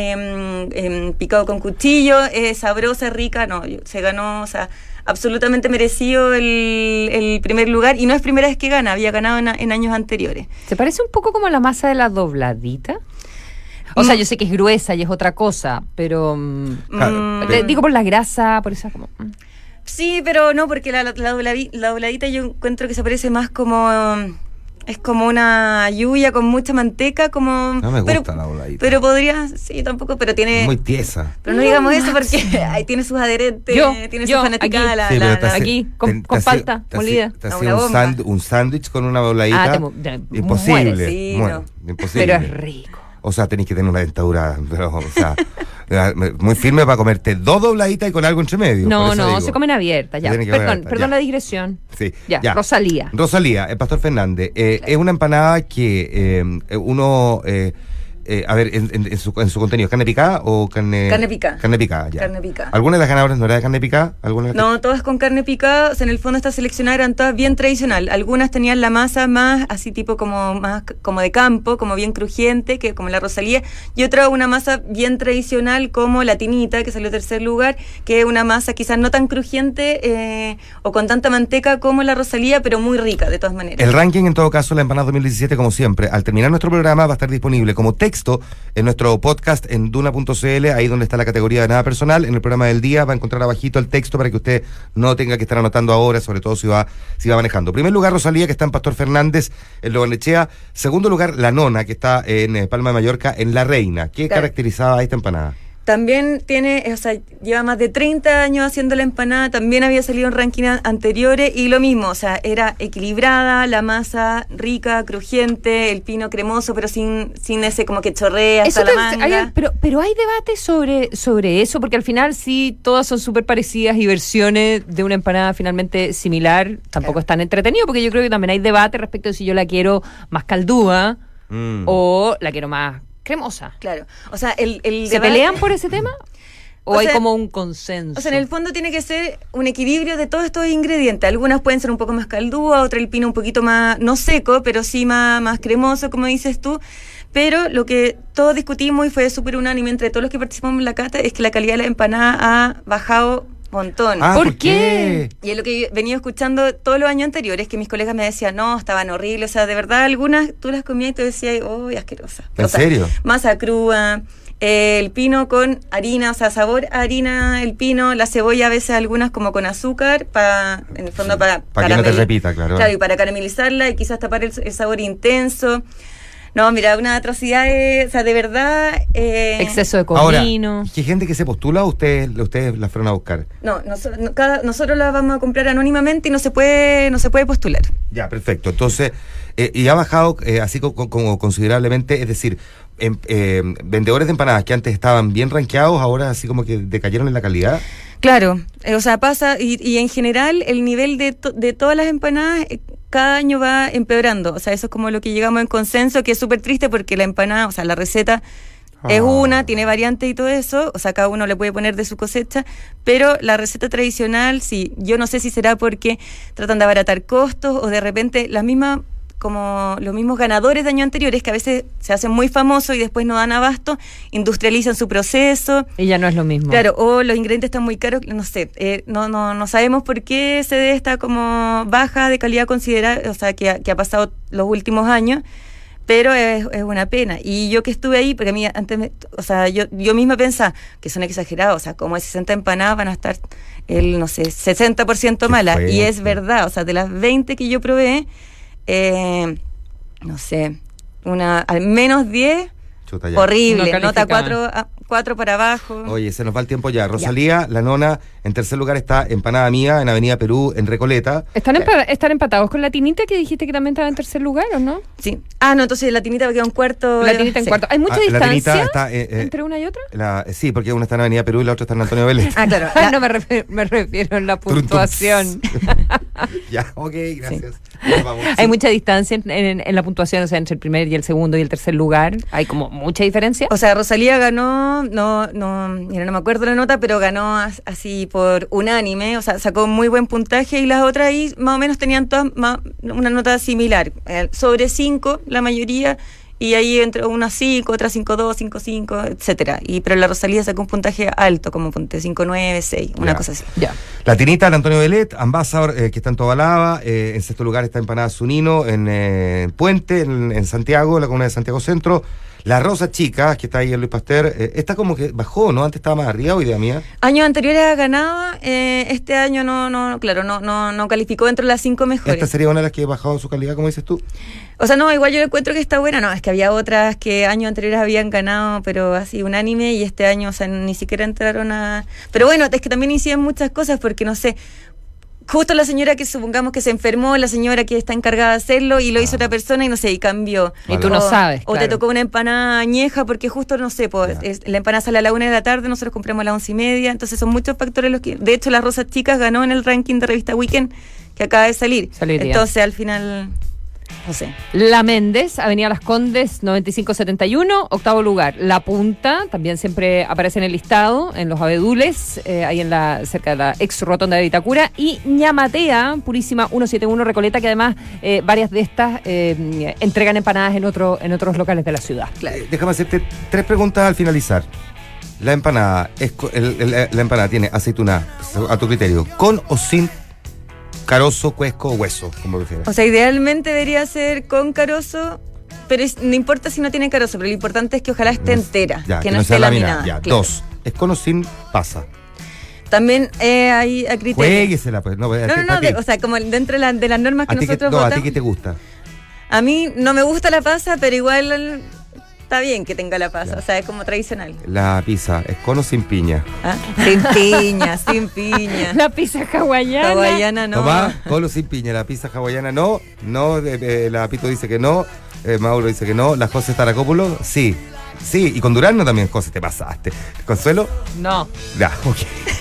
picado con cuchillo, sabrosa, rica, se ganó, o sea, absolutamente merecido el primer lugar, y no es primera vez que gana, había ganado en años anteriores. ¿Se parece un poco como la masa de la dobladita? O sea, yo sé que es gruesa y es otra cosa, pero digo por la grasa, por esa como... Sí, pero no, porque la dobladita yo encuentro que se parece más como... Es como una lluvia con mucha manteca, como... No me gusta la dobladita. Pero podría... Sí, tampoco, pero tiene... Muy tiesa. Pero no digamos eso porque ahí tiene sus adherentes, tiene su fanaticada. Aquí, con palta molida. Te hacía un sándwich con una dobladita. Imposible. Imposible. Pero es rico. O sea, tenéis que tener una dentadura, pero, o sea, muy firme para comerte 2 dobladitas y con algo entre medio. No, se comen abiertas, ya. Perdón la digresión. Sí, ya. Rosalía, el Pastor Fernández. Es una empanada que uno... a ver, en su contenido, ¿es carne picada o carne...? Carne picada. Carne picada, ya. Carne picada. ¿Alguna de las ganadoras no era de carne picada? No, todas con carne picada. O sea, en el fondo estas seleccionadas eran todas bien tradicional. Algunas tenían la masa más así tipo más como de campo, como bien crujiente, que como la Rosalía. Y otra una masa bien tradicional como la Tinita, que salió en tercer lugar, que es una masa quizás no tan crujiente o con tanta manteca como la Rosalía, pero muy rica de todas maneras. El ranking, en todo caso, la empanada 2017, como siempre, al terminar nuestro programa va a estar disponible como texto en nuestro podcast en duna.cl, ahí donde está la categoría de nada personal. En el programa del día va a encontrar abajito el texto para que usted no tenga que estar anotando ahora, sobre todo si va manejando. Primer lugar, Rosalía, que está en Pastor Fernández, en Lo Barnechea. Segundo lugar, La Nona, que está en Palma de Mallorca, en La Reina. ¿Qué caracterizaba esta empanada? También lleva más de 30 años haciendo la empanada, también había salido en rankings anteriores y lo mismo, o sea, era equilibrada, la masa rica, crujiente, el pino cremoso, pero sin ese como que chorrea hasta la manga. Pero hay debate sobre eso, porque al final sí, todas son súper parecidas y versiones de una empanada finalmente similar, tampoco es tan entretenido, porque yo creo que también hay debate respecto de si yo la quiero más caldúa o la quiero más cremosa. Claro. O sea, ¿se debate... pelean por ese tema? ¿O hay como un consenso? O sea, en el fondo tiene que ser un equilibrio de todos estos ingredientes. Algunas pueden ser un poco más caldúa, otra el pino un poquito más, no seco, pero sí más cremoso, como dices tú. Pero lo que todos discutimos y fue súper unánime entre todos los que participamos en la cata es que la calidad de la empanada ha bajado montón. ¿Por qué? Y es lo que he venido escuchando todos los años anteriores, que mis colegas me decían, no, estaban horribles, o sea, de verdad, algunas tú las comías y te decías, uy, asquerosa. ¿En serio? Masa cruda, el pino con harina, o sea, sabor a harina, el pino, la cebolla a veces algunas como con azúcar, en el fondo para que no te repita, claro. Claro, y para caramelizarla y quizás tapar el sabor intenso. No, mira, una atrocidad, o sea, de verdad... exceso de comino. Ahora, ¿qué gente que se postula o ustedes la fueron a buscar? No, nosotros la vamos a comprar anónimamente y no se puede postular. Ya, perfecto. Entonces, y ha bajado así como considerablemente, es decir, vendedores de empanadas que antes estaban bien rankeados, ahora así como que decayeron en la calidad. Claro, o sea, pasa, y en general el nivel de todas las empanadas cada año va empeorando, o sea, eso es como lo que llegamos en consenso, que es súper triste porque la empanada, o sea, la receta es una, tiene variantes y todo eso, o sea, cada uno le puede poner de su cosecha, pero la receta tradicional, sí, yo no sé si será porque tratan de abaratar costos o de repente las mismas como los mismos ganadores de años anteriores, que a veces se hacen muy famosos y después no dan abasto, industrializan su proceso. Y ya no es lo mismo. Claro, o los ingredientes están muy caros, no sé, no sabemos por qué se debe esta como baja de calidad considerada, o sea, que ha pasado los últimos años, pero es una pena. Y yo que estuve ahí, porque a mí antes, yo misma pensaba que son exagerados, o sea, como de 60 empanadas van a estar el, no sé, 60% malas, y es verdad, o sea, de las 20 que yo probé, no sé, al menos 10, chuta, ya. horrible, No nota 4 para abajo. Oye, se nos va el tiempo ya. Rosalía, la nona, en tercer lugar está Empanada Mía, en Avenida Perú, en Recoleta. ¿Están empatados con la Tinita, que dijiste que también estaba en tercer lugar, o no? Sí. No, entonces la Tinita queda en cuarto. La Tinita en cuarto. ¿Hay mucha distancia la Tinita está, entre una y otra? Sí, porque una está en Avenida Perú y la otra está en Antonio Vélez. Claro. No me refiero a la puntuación. Ya, ok, gracias. Sí. ¿Hay mucha distancia en la puntuación, o sea, entre el primer y el segundo y el tercer lugar? ¿Hay como mucha diferencia? O sea, Rosalía ganó, mira, no me acuerdo la nota, pero ganó así por unánime, o sea, sacó muy buen puntaje, y las otras ahí más o menos tenían todas una nota similar, sobre 5 la mayoría, y ahí entre unas 5, otras 5.2, 5.5, etcétera. Pero la Rosalía sacó un puntaje alto, como 5.9, 6, una cosa así. Ya. La Tinita, el Antonio Velet, Ambassador, que está en Tobalaba. En sexto lugar está Empanada Zunino, en Puente, en Santiago, en la comuna de Santiago Centro. La Rosa Chica, que está ahí en Luis Pasteur, está como que bajó, ¿no? Antes estaba más arriba, hoy día mía. Años anteriores ha ganado, este año no calificó dentro de las 5 mejores. ¿Esta sería una de las que ha bajado su calidad, como dices tú? O sea, no, igual yo encuentro que está buena, no, es que había otras que años anteriores habían ganado, pero así unánime, y este año, o sea, ni siquiera entraron a... Pero bueno, es que también inciden muchas cosas, porque no sé, justo la señora que supongamos que se enfermó, la señora que está encargada de hacerlo, y lo hizo otra persona y no sé, y cambió. Y tú no sabes. O te tocó una empanada añeja porque justo, no sé, la empanada sale a la 1 de la tarde, nosotros compramos a las 11:30, entonces son muchos factores los que... De hecho, las Rosas Chicas ganó en el ranking de revista Weekend, que acaba de salir. Entonces, al final... No sé. La Méndez, Avenida Las Condes, 9571, octavo lugar. La Punta, también siempre aparece en el listado, en los abedules, ahí cerca de la ex rotonda de Vitacura. Y Ñamatea, Purísima 171, Recoleta, que además varias de estas entregan empanadas en otros locales de la ciudad. Déjame hacerte 3 preguntas al finalizar. La empanada, la empanada tiene aceituna, a tu criterio, ¿con o sin carozo, cuesco o hueso, como prefieres? O sea, idealmente debería ser con carozo, pero no importa si no tiene carozo, pero lo importante es que ojalá esté entera, que no esté laminada. Ya. Claro. 2, ¿es con o sin pasa? También hay a criterio. Juéguesela, pues. No, o sea, como dentro de las normas que nosotros votamos. ¿A ti qué te gusta? A mí no me gusta la pasa, pero igual... Está bien que tenga la pasa, o sea, es como tradicional. La pizza, ¿es con o sin piña? Sin piña, sin piña. La pizza hawaiana. Hawaiana no. Tomás, con o sin piña. La pizza hawaiana no. La Pito dice que no. Mauro dice que no. La José Staracópulo, sí. Sí, y con Durano también, José, te pasaste. ¿Consuelo? No. Ya, ok.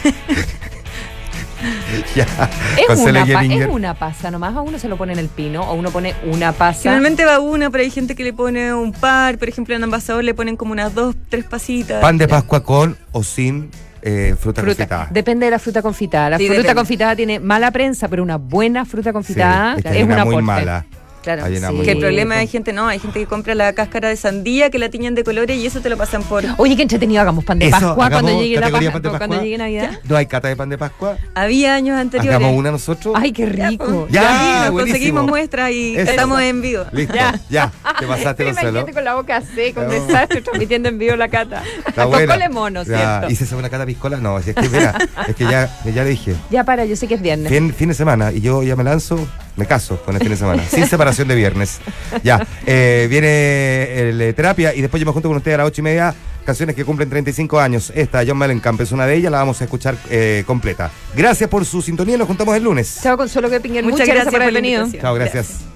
Ya. Es una pasa nomás, a uno se lo pone en el pino, o uno pone una pasa. Generalmente va una, pero hay gente que le pone un par. Por ejemplo, en Ambassador le ponen como unas 2, 3 pasitas. ¿Pan de Pascua con o sin fruta confitada? Depende de la fruta confitada. La fruta confitada tiene mala prensa, pero una buena fruta confitada es una muy mala. Claro, que el problema hay gente que compra la cáscara de sandía, que la tiñen de colores y eso te lo pasan por... Oye, qué entretenido, hagamos pan de Pascua cuando llegue Navidad. ¿No hay cata de pan de Pascua? Había años anteriores. ¿Hagamos una nosotros? Ay, qué rico. Ya, nos conseguimos muestras y estamos en vivo. Listo, ya, te pasaste, Gonzalo. Imagínate con la boca seca, con desastre, transmitiendo en vivo la cata. Está buena. Cole mono, ¿cierto? ¿Y se hace una cata piscola? No, es que mira, es que ya le dije. Ya para, yo sé que es viernes. Fin de semana, y yo ya me lanzo, me caso con el fin de semana, sin separación de viernes. Ya, viene terapia y después yo me junto con ustedes a las 8:30, canciones que cumplen 35 años. Esta, John Mellencamp, es una de ellas, la vamos a escuchar completa. Gracias por su sintonía, nos juntamos el lunes. Chao, Consuelo Kepinger, muchas gracias por haber venido. Chao, gracias.